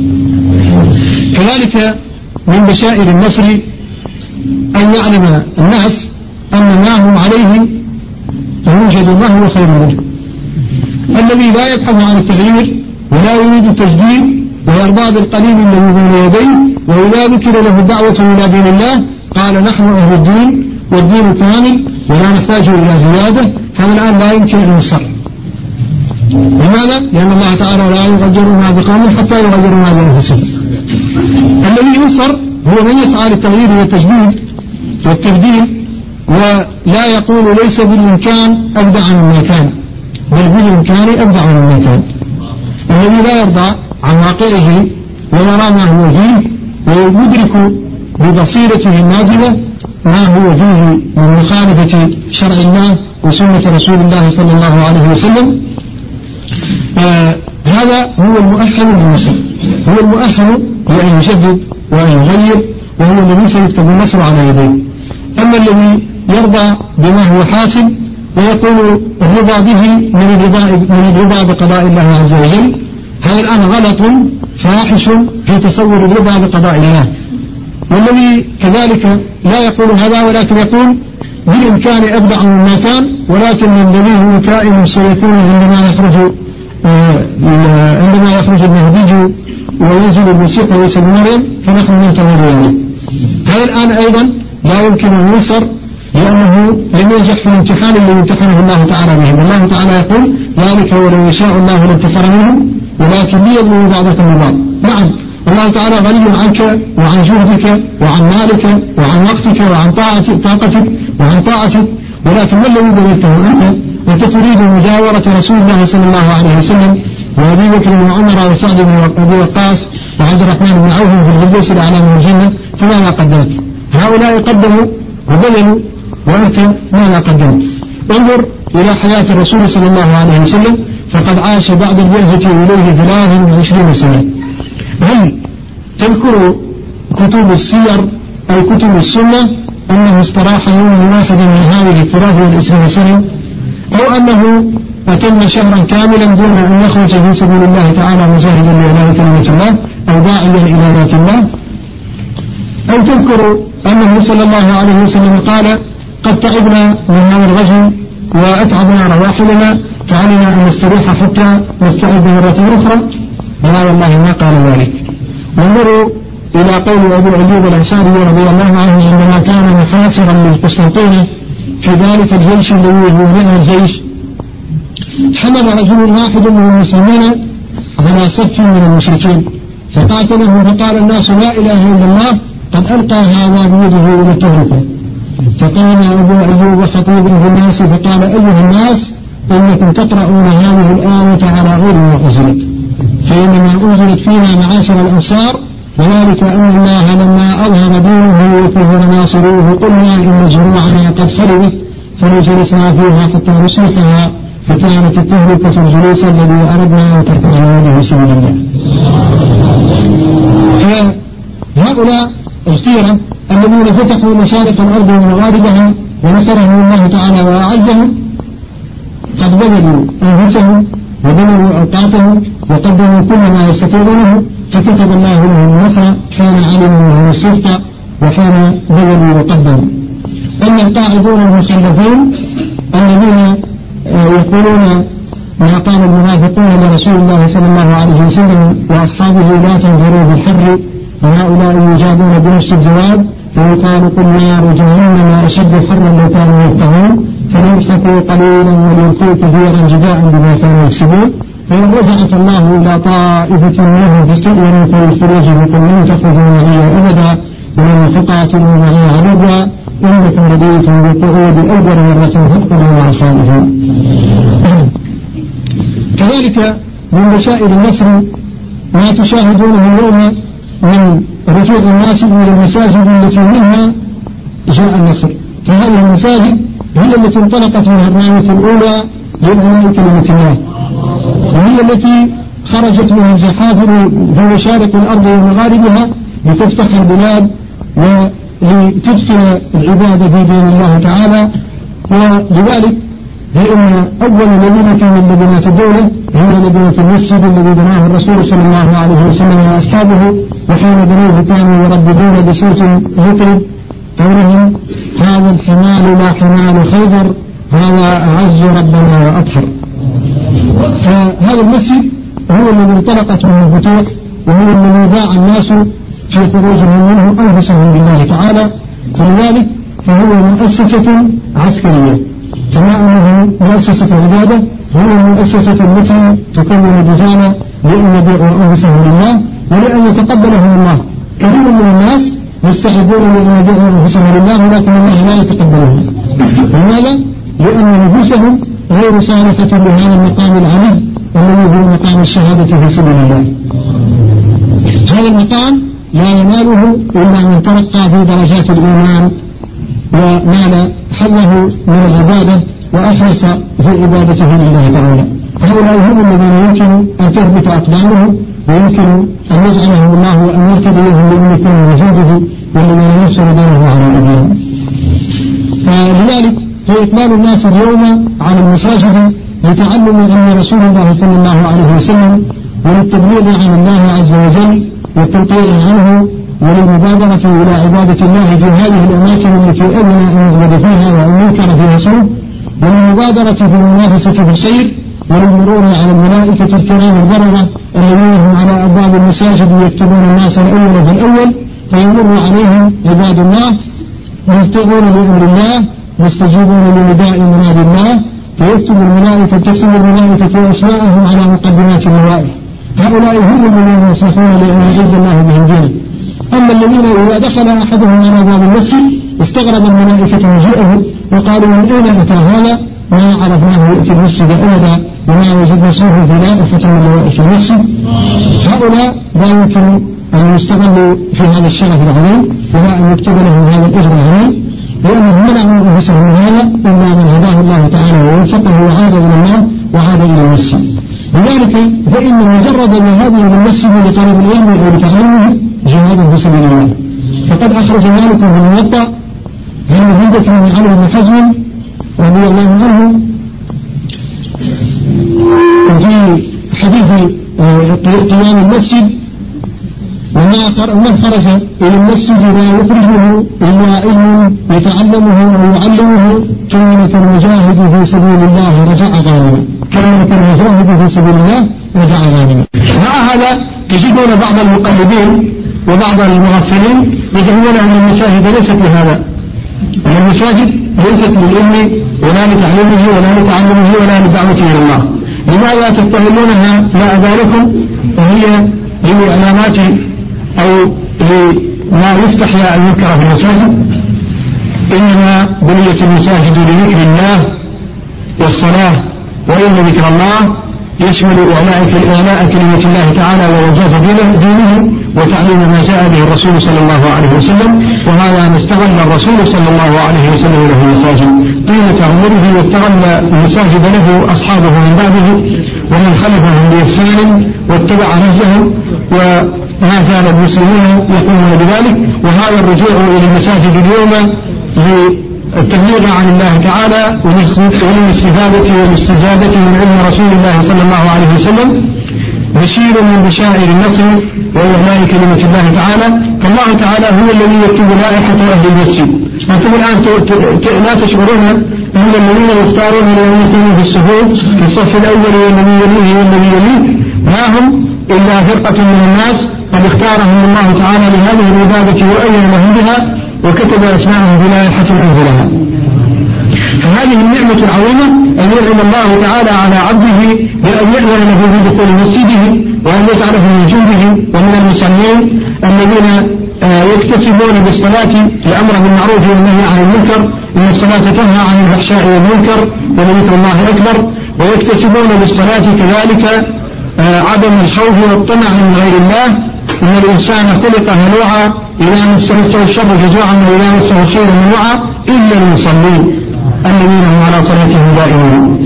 كذلك من بشائر النصر أن يعلم الناس أن ما هم عليه يوجد ما هو خير منه. الذي لا يبحث عن التغيير ولا يريد التجديد ويرضى بالقليل الذي بين يديه، وإذا ذكر له الدعوة إلى دين الله قال نحن أهل الدين والدين كامل ولا نحتاج إلى زيادة، هذا الآن لا يمكن أن ينصر. لماذا؟ لأن الله تعالى لا يغير ما بقوم حتى يغيروا ما بأنفسهم. الذي ينصر هو من يسعى للتغيير والتجديد والتبديل، ولا يقول ليس بالإمكان أبدع مما كان، بل بالإمكان أبدع مما كان. الذي لا يرضى عن واقعه ويرى ما هو فيه ويدرك ببصيرته الناجلة ما هو فيه من مخالفة شرع الله وسنة رسول الله صلى الله عليه وسلم، آه هذا هو المؤهل للنصر، هو المؤهل لأن يجدد وأن يغير، وهو الذي سيكتب النصر على يديه. أما الذي يرضى بما هو حاصل ويقول الرضا به من الرضا, من الرضا بقضاء الله عز وجل، هذا الآن غلط فاحش في تصور الرضا بقضاء الله. والذي كذلك لا يقول هذا ولكن يقول بالإمكان أبدع مما كان، ولكن الذي هو كائن سيكون عندما يخرج عندما يخرج المهدي وينزل المسيح ويسأل مريم فنحن ننتظر ذلك. هذا الآن أيضا لا يمكن أن ينصر لأنه لم ينجح في الامتحان الذي امتحنه الله تعالى به. الله تعالى يقول ذلك ولو يشاء الله لانتصر منهم ولكن ليبلوا بعضكم ببعض. نعم الله تعالى غني عنك وعن جهدك وعن مالك وعن وقتك وعن طاقتك وعن طاعتك، ولكن ما الذي بذلته أنت؟ أنت تريد مجاورة رسول الله صلى الله عليه وسلم وأبي بكر وعمر وسعد بن أبي وقاص وعبد الرحمن بن عوف في الفردوس الأعلى من الجنة، فماذا قدمت؟ هؤلاء قدموا وبذلوا وأنت ماذا قدمت؟ انظر إلى حياة الرسول صلى الله عليه وسلم، فقد عاش بعد البعثة إليه ثلاث وعشرين سنة. هل تذكر كتب السير أو كتب السنة أنه استراح يوم واحد من هذه الثلاث والعشرين سنة، أو أنه أتم شهرا كاملا دون أن يخرج في سبيل الله تعالى مجاهدا لإعلاء كلمة الله أو داعيا إلى ذات الله؟ أو تذكر أنه صلى الله عليه وسلم قال قد تعبنا من هذا الغزو وأتعبنا رواحلنا فعلنا أن نستريح حتى نستعد مرة أخرى؟ لا والله ما قال ذلك. وانظروا إلى قول أبي أيوب الأنصاري رضي الله عنه عندما كان محاصرا للقسطنطينة في ذلك الجيش الذي هو نعم الجيش، حمل رجل واحد من المسلمين على صف من المشركين فقاتلهم فقال الناس لا إله إلا الله قد ألقى هذا بيده إلى التهلكة. فقام أبو أيوب خطيبا في الناس فقال أيها الناس إنكم تقرؤون هذه الآية على غير ما أنزلت، فإنما أنزلت فينا معاشر الأنصار، وذلك أن الله لما أظهر دينه وكفر ناصروه قلنا إن جموعنا قد خلوت فنجلسنا فيها حتى نصلحها، فكانت التهلكة الجلوس الذي أردنا أن تركنا هذه سبيل الله. فهؤلاء الخيرة الذين فتحوا مشارق الأرض ومغاربها ونصرهم الله تعالى وأعزهم قد بذلوا أنفسهم وبذلوا أوقاتهم وقدموا كل ما يستطيعونه، فكتب الله لهم النصر حين علموا منهم الصدق وحين بذلوا وقدموا. أما القاعدون المخلفون الذين يقولون ما قال المنافقون لرسول الله صلى الله عليه وسلم وأصحابه لا تنظروا بالحر، وهؤلاء يجابون بنفس الجواب فيقال قل نار جهنم أشد حرا لو كانوا يفقهون، فليضحكوا قليلا وليبكوا كثيرا جزاء بما كانوا يكسبون. فإن رجعك الله إلى طائفة منهم فاستأذنوا في الخروج فقل لن تخرجوا معي أبدا ولن تقاتلوا معي عدوا إنكم رضيتم بالقعود أول مرة فاقتلوا مع الخالفين. كذلك من بشائر النصر ما تشاهدونه اليوم من رجوع الناس إلى المساجد التي منها جاء النصر، فهذه المساجد هي التي انطلقت منها الراية الأولى لإعلاء كلمة الله، وهي التي خرجت من الزحافر في مشارق الأرض ومغاربها لتفتح البلاد ولتدخل العبادة في دين الله تعالى. ولذلك فإن أول مدينة من مدينات الدولة هي مدينة المسجد الذي بناه الرسول صلى الله عليه وسلم وأصحابه، وحين بنوه كانوا يرددون بصوت مطرب قولهم هذا الحمال لا حمال خيبر هذا أعز ربنا وأطهر. فهذا المسجد هو الذي انطلقت منه الفتوح، وهو الذي باع الناس في خروجهم منه أنفسهم بالله تعالى، فلذلك فهو مؤسسة عسكرية كما أنه مؤسسة عبادة، هو المؤسسة التي تكون الرجال لأن يبيعوا أنفسهم لله ولأن يتقبلهم الله. كثير من الناس يستحبون لأن يبيعوا أنفسهم لله ولكن الله لا يتقبلهم. لماذا؟ لأن نفوسهم غير صالحة لهذا المقام العلي الذي هو مقام الشهادة في سبيل الله. هذا المقام لا يناله إلا من ترقى في درجات الإيمان ونال حظه من العبادة وأخلص في عبادته لله تعالى. هؤلاء هم الذين يمكن أن تثبت أقدامهم ويمكن أن يجعلهم الله وأن يرتديهم لأن يكونوا وجوده والذين ينصر دينه على أيديهم. فلذلك فإقبال الناس اليوم على المساجد لتعلم أن رسول الله صلى الله عليه وسلم وللتبليغ عن الله عز وجل والتنقيع عنه، وللمبادرة إلى عبادة الله في هذه الأماكن التي أذن أن يعبد فيها وأن ينكر فيها اسمه، وللمبادرة في المنافسة في الخير، وللمرور على الملائكة الكرام البررة الذين هم على أبواب المساجد يكتبون الناس الأول فالأول، فيمر عليهم عباد الله مهتدون لأمر الله مستجيبون لنداء مراد الله، فيكتب الملائكة تكتب الملائكة أسماءهم على مقدمات اللوائح. هؤلاء هم الذين يصلحون لأن يعز الله بهم دينه. أما الذين إذا دخل أحدهم على باب المسجد استغرب الملائكة مجيئه وقالوا من أين أتى هذا؟ ما عرفناه يأتي المسجد أبدا وما وجدنا اسمه في لائحة من لوائح المسجد. هؤلاء لا يمكن أن يستغلوا في هذا الشرف العظيم ولا أن يكتب لهم هذا الأجر العظيم، لأنهم منعوا أنفسهم من هذا إلا من هداه الله تعالى ووفقه وعاد إلى الله وعاد إلى المسجد. لذلك فإن مجرد الذهاب إلى المسجد لطلب العلم أو لتعلمه جهاد في سبيل الله. فقد أخرج مالك في الموطأ عن ابي بكر بن علي بن حزم رضي الله عنه في حديث قيام المسجد: ومن خرج إلى المسجد لا يخرجه إلا علم يتعلمه أو يعلمه كان كالمجاهد في سبيل الله رجع غانما كان كالمجاهد في سبيل الله رجع غانما. مع هذا تجدون بعض المقلدين وبعض المغفلين يزعمون أن المساجد ليست لهذا، أن المساجد ليست للعلم ولا لتعليمه ولا لتعلمه ولا لدعوته إلى الله. لماذا تتهمونها لا أبالكم وهي لعلامات أو لما يستحيا أن ينكر في المساجد؟ إنما بنيت المساجد لذكر الله والصلاة، وإن ذكر الله يشمل إعلاء كلمة الله تعالى ووجاز دينه وتعليم ما جاء به الرسول صلى الله عليه وسلم. وهذا ما استغل الرسول صلى الله عليه وسلم له المساجد طيلة عمره، واستغل المساجد له أصحابه من بعده ومن خلفهم بإحسان واتبع نهجهم، وما زال المسلمون يقومون بذلك. وهذا الرجوع إلى المساجد اليوم للتبليغ عن الله تعالى وللاستفادة والاستجابة من علم رسول الله صلى الله عليه وسلم بشير من بشائر النصر وإعلاء كلمة الله تعالى. فالله تعالى هو الذي يكتب لائحة أهل المسجد. أنتم الآن لا تشعرون أن الذين يختارون لأن يكونوا في الصفوف في الصف الأول والذي يليه والذي يليه ما هم إلا فرقة من الناس قد اختارهم الله تعالى لهذه العبادة وأين لهم بها وكتب أسماءهم في لائحة أنزلها. فهذه النعمة العظيمة أن ينعم الله تعالى على عبده بأن يأذن له في دخول مسجده وأن يجعله من جنده ومن المصلين الذين يكتسبون بالصلاة الأمر بالمعروف والنهي عن المنكر، إن الصلاة تنهى عن الفحشاء والمنكر ولذكر الله أكبر، ويكتسبون بالصلاة كذلك عدم الخوف والطمع من غير الله. إن الإنسان خلق هلوعا إذا مسه الشر جزوعا وإذا مسه الخير منوعا إلا المصلين الذين هم على صلاتهم دائمون.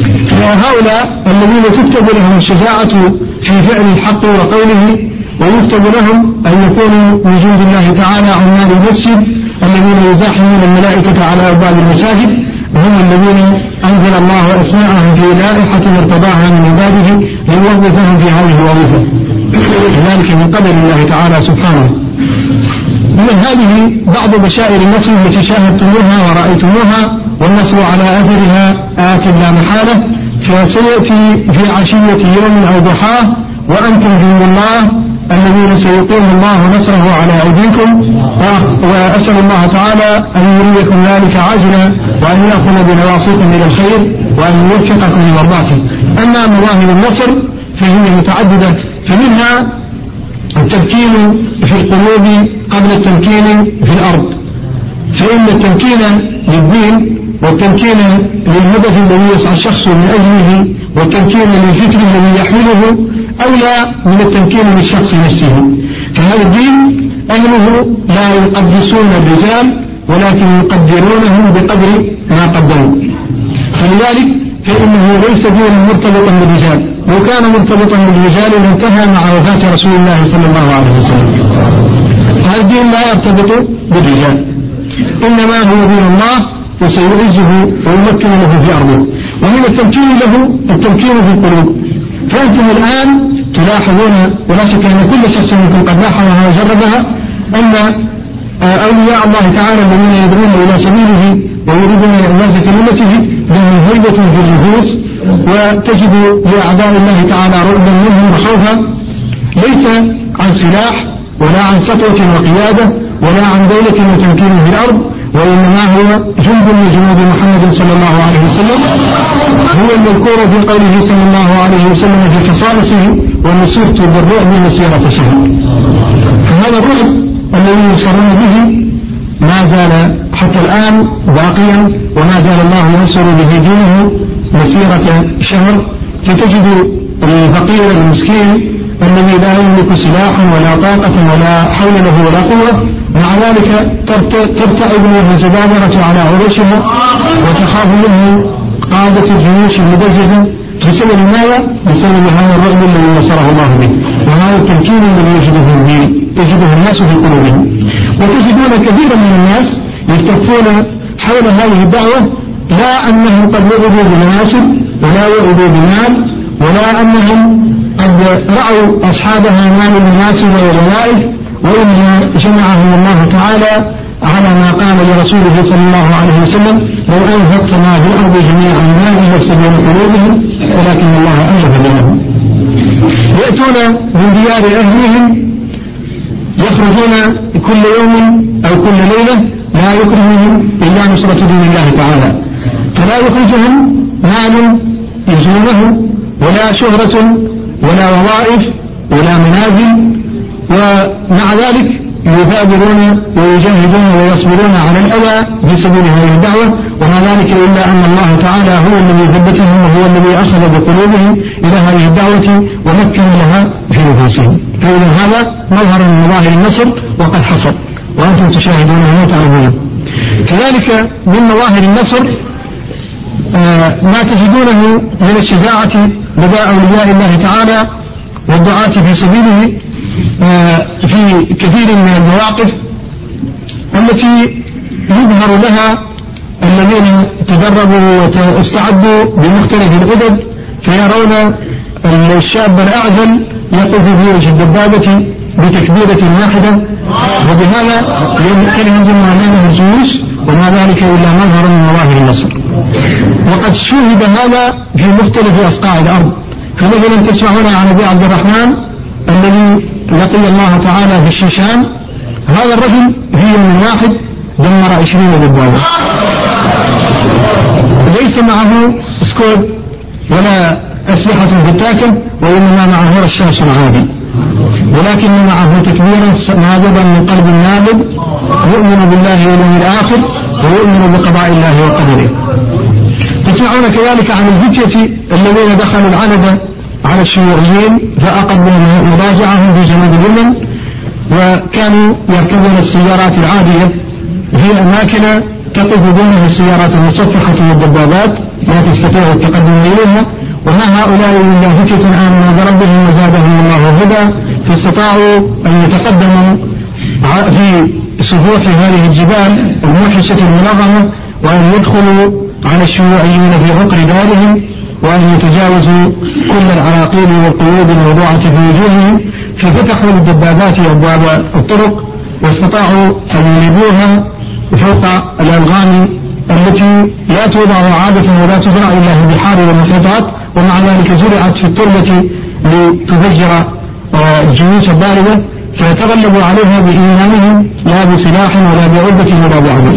فهؤلاء الذين تكتب لهم الشجاعة في فعل الحق وقوله، ويكتب لهم أن يكونوا من جند الله تعالى عمال المسجد الذين يزاحمون الملائكة على أبواب المساجد، هم الذين أنزل الله أسماءهم في لائحة ارتضاها من عباده ليوظفهم في هذه الوظيفة، ذلك من قدر الله تعالى سبحانه. من هذه بعض بشائر النصر التي شاهدتموها ورأيتموها، والنصر على أثرها آت لا محالة، فسيأتي في عشية يوم أو ضحاه وأنتم جند الله الذين سيقيم الله نصره على أيديكم. وأسأل الله تعالى أن يريكم ذلك عاجلا وأن يأخذ بنواصيكم إلى الخير وأن يوفقكم لمرضاته. أما مواهب النصر فهي متعددة، فمنها التمكين في القلوب قبل التمكين في الأرض، فإن التمكين للدين والتمكين للهدف الذي يسعى الشخص من أجله والتمكين للفكر الذي يحمله أولى من التمكين للشخص نفسه. فهذا الدين أهله لا يقدسون الرجال ولكن يقدرونهم بقدر ما قدروا، فلذلك فإنه ليس دين مرتبطا بالرجال، لو كان مرتبطا بالرجال لانتهى مع وفاة رسول الله صلى الله عليه وسلم. هذا الدين لا يرتبط بالرجال، إنما هو دين الله وسيعزه ويمكن له في أرضه. ومن التمكين له التمكين في القلوب، فأنتم الآن تلاحظون، ولا شك أن كل شخص منكم قد لاحظها وجربها، أن أولياء الله تعالى الذين يدعون إلى سبيله ويريدون إعزاز كلمته لهم هيبة في النفوس، وتجد لأعداء الله تعالى رعبا منهم وخوفا، ليس عن سلاح ولا عن سطوة وقيادة ولا عن دولة وتمكين في الأرض، وإنما هو جند من جنود محمد صلى الله عليه وسلم، هو المذكور في قوله صلى الله عليه وسلم في خصائصه: ونصرت بالرعب مسيرة شهر. فهذا الرعب الذي ينصرون به ما زال حتى الآن باقيا، وما زال الله ينصر به دينه مسيرة شهر. فتجد الفقير المسكين الذي لا يملك سلاحا ولا طاقة ولا حول له ولا قوة، مع ذلك ترتعب منه الزبابرة على عروشها، وتخاف منه قادة الجيوش المدججة. بسبب ماذا؟ بسبب هذا الرعب الذي نصره الله به، وهذا التمكين الذي يجده به يجده الناس في قلوبهم. وتجدون كثيرا من الناس يلتفون حول هذه الدعوة، لا أنهم قد وعدوا بمناسب ولا وعدوا بمال، ولا أنهم قد رأوا أصحابها مال المناسب والوظائف، وإنما جمعهم الله تعالى على ما قال لرسوله صلى الله عليه وسلم: لو أنفقت ما في الأرض جميعا ما ألفت بين قلوبهم ولكن الله ألف بينهم. يأتون من ديار أهلهم، يخرجون كل يوم أو كل ليلة، لا يكرههم إلا نصرة دين الله تعالى، فلا يخرجهم مال يزونه ولا شهرة ولا وظائف ولا منازل، ومع ذلك يثابرون ويجاهدون ويصبرون على الأذى في سبيل هذه الدعوة، وما ذلك إلا أن الله تعالى هو الذي ثبتهم وهو الذي أخذ بقلوبهم إلى هذه الدعوة ومكن لها في نفوسهم. فإذا هذا مظهر من مظاهر النصر وقد حصل، وأنتم تشاهدونه وتعلمونه. كذلك من مظاهر النصر آه ما تجدونه من الشجاعة لدى أولياء الله تعالى والدعاة في سبيله آه في كثير من المواقف التي يظهر لها الذين تدربوا واستعدوا بمختلف العدد، فيرون الشاب الأعزل يقف في وجه الدبابة بتكبيرة واحدة، وبهذا ينهزم أمامه الجيوش، وما ذلك إلا مظهر من مظاهر النصر. وقد شوهد هذا في مختلف أصقاع الأرض. فمثلا تسمعون عن أبي عبد الرحمن الذي لقي الله تعالى في الشيشان، هذا الرجل في يوم واحد دمر عشرين دبابة، ليس معه سكوب ولا أسلحة فتاكة، وإنما معه رشاش عادي، ولكن معه تكبيرا نابضا من قلب نابض يؤمن بالله واليوم الآخر ويؤمن بقضاء الله وقدره. تسمعون كذلك عن الفتية الذين دخلوا العنبة على الشيوعيين فأقبلوا مضاجعهم في جنوب اليمن، وكانوا يركبون السيارات العادية في أماكن تقف دونها السيارات المصفحة والدبابات لا تستطيع التقدم إليها، وما هؤلاء إلا فتية آمنوا بربهم وزادهم الله هدى، فاستطاعوا أن يتقدموا في سفوح هذه الجبال الموحشة المنظمة، وأن يدخلوا على الشيوعيين في عقر دارهم، وأن يتجاوزوا كل العراقيل والقيود الموضوعة في وجوههم، ففتحوا للدبابات أبواب الطرق واستطاعوا أن يلبوها فوق الألغام التي لا توضع عادة ولا تزرع إلا في البحار والمحيطات، ومع ذلك زرعت في التربة لتفجر الجيوش الضاربة، فيتغلبوا عليها بإيمانهم لا بسلاح ولا بعدة ولا بعدة.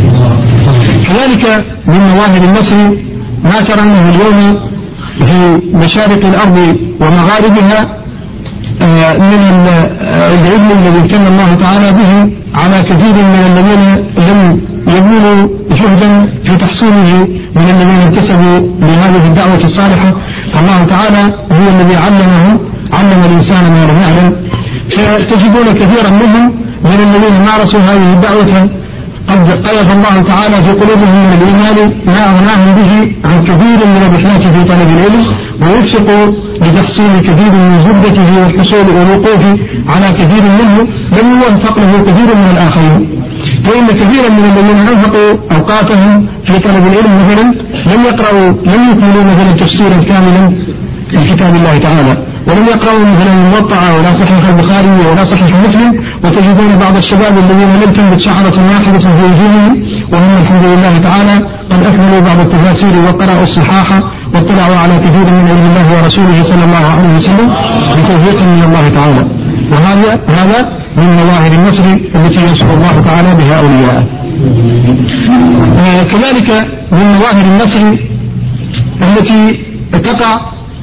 كذلك من مظاهر النصر ما ترونه اليوم في مشارق الأرض ومغاربها من العلم الذي امتن الله تعالى به على كثير من الذين لم يبذلوا جهدا في تحصيله من الذين انتسبوا لهذه الدعوة الصالحة، فالله تعالى هو الذي علمه علم الإنسان ما لم يعلم. فتجدون كثيرا منهم من الذين مارسوا هذه الدعوة قد قذف الله تعالى في قلوبهم من الإيمان ما أغناهم به عن كثير من الرحلات في طلب العلم، ويوفقوا لتحصيل كثير من زبدته والحصول والوقوف على كثير منه لم يوفق له كثير من الآخرين. فإن كثيرا من الذين أنفقوا أوقاتهم في طلب العلم مثلا لم يقرأوا لم يكملوا مثلا تفسيرا كاملا في كتاب الله تعالى، ولم يقرأوا مثلا الموطأ ولا صحيح البخاري ولا صحيح مسلم، وتجدون بعض الشباب الذين لم تنبت شعرة واحدة في وجوههم وهم الحمد لله تعالى قد أكملوا بعض التفاسير وقرأوا الصحاح واطلعوا على كثير من علم الله ورسوله صلى الله عليه وسلم بتوفيق من الله تعالى. وهذا هذا من مظاهر النصر التي ينصر الله تعالى بها أولياءه. آه كذلك من مظاهر النصر التي تقع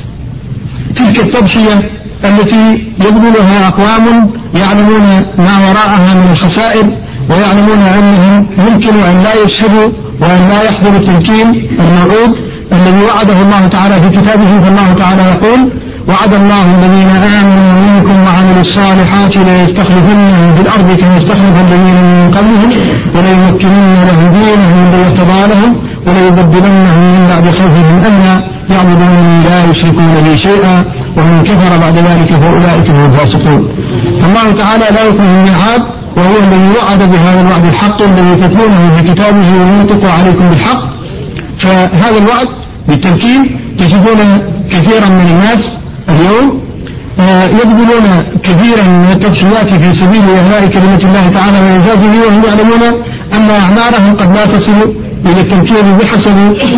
تلك التضحية التي يبذلها أقوام يعلمون ما وراءها من الخسائر، ويعلمون أنهم يمكن أن لا يشهدوا وأن لا يحضروا التمكين الموعود الذي وعده الله تعالى في كتابه. فالله تعالى يقول: وعد الله الذين آمنوا منكم وعملوا الصالحات ليستخلفنهم في الأرض كما استخلف الذين من قبلهم وليمكنن لهم دينهم الذي ارتضى لهم وليبدلنهم من بعد خوفهم أمنا يعبدونني لا يشركون بي شيئا ومن كفر بعد ذلك فأولئك هم الفاسقون. الله تعالى لا يكون الميعاد، وهو الذي وعد بهذا الوعد الحق الذي تتلونه في كتابه وينطق عليكم بالحق. فهذا الوعد بالتمكين تجدون كثيرا من الناس اليوم يبذلون كثيرا من التضحيات في سبيل إعلاء كلمة الله تعالى وإنجازه، وهم يعلمون أن أعمارهم قد لا تصل إلى التمكين بحسب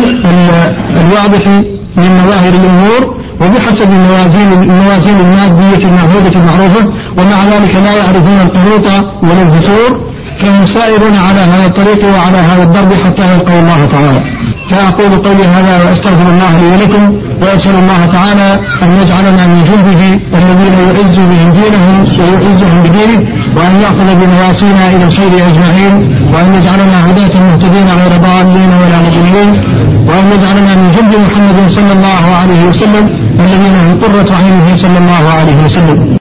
الواضح من مظاهر الأمور وبحسب الموازين المادية المعهودة المعروفة، ومع ذلك لا يعرفون القنوط ولا الفتور، فهم سائرون على هذا الطريق وعلى هذا الضرب حتى يلقوا الله تعالى. فأقول قولي هذا وأستغفر الله لي ولكم، وأسأل الله تعالى أن يجعلنا من جنده الذين يعز بهم دينهم ويعزهم بدينه، وأن يأخذ بنواصينا إلى الخير أجمعين، وأن يجعلنا هداة مهتدين غير ضالين ولا مضلين، وأن يجعلنا من جند محمد صلى الله عليه وسلم الذين هم قرة عينه صلى الله عليه وسلم.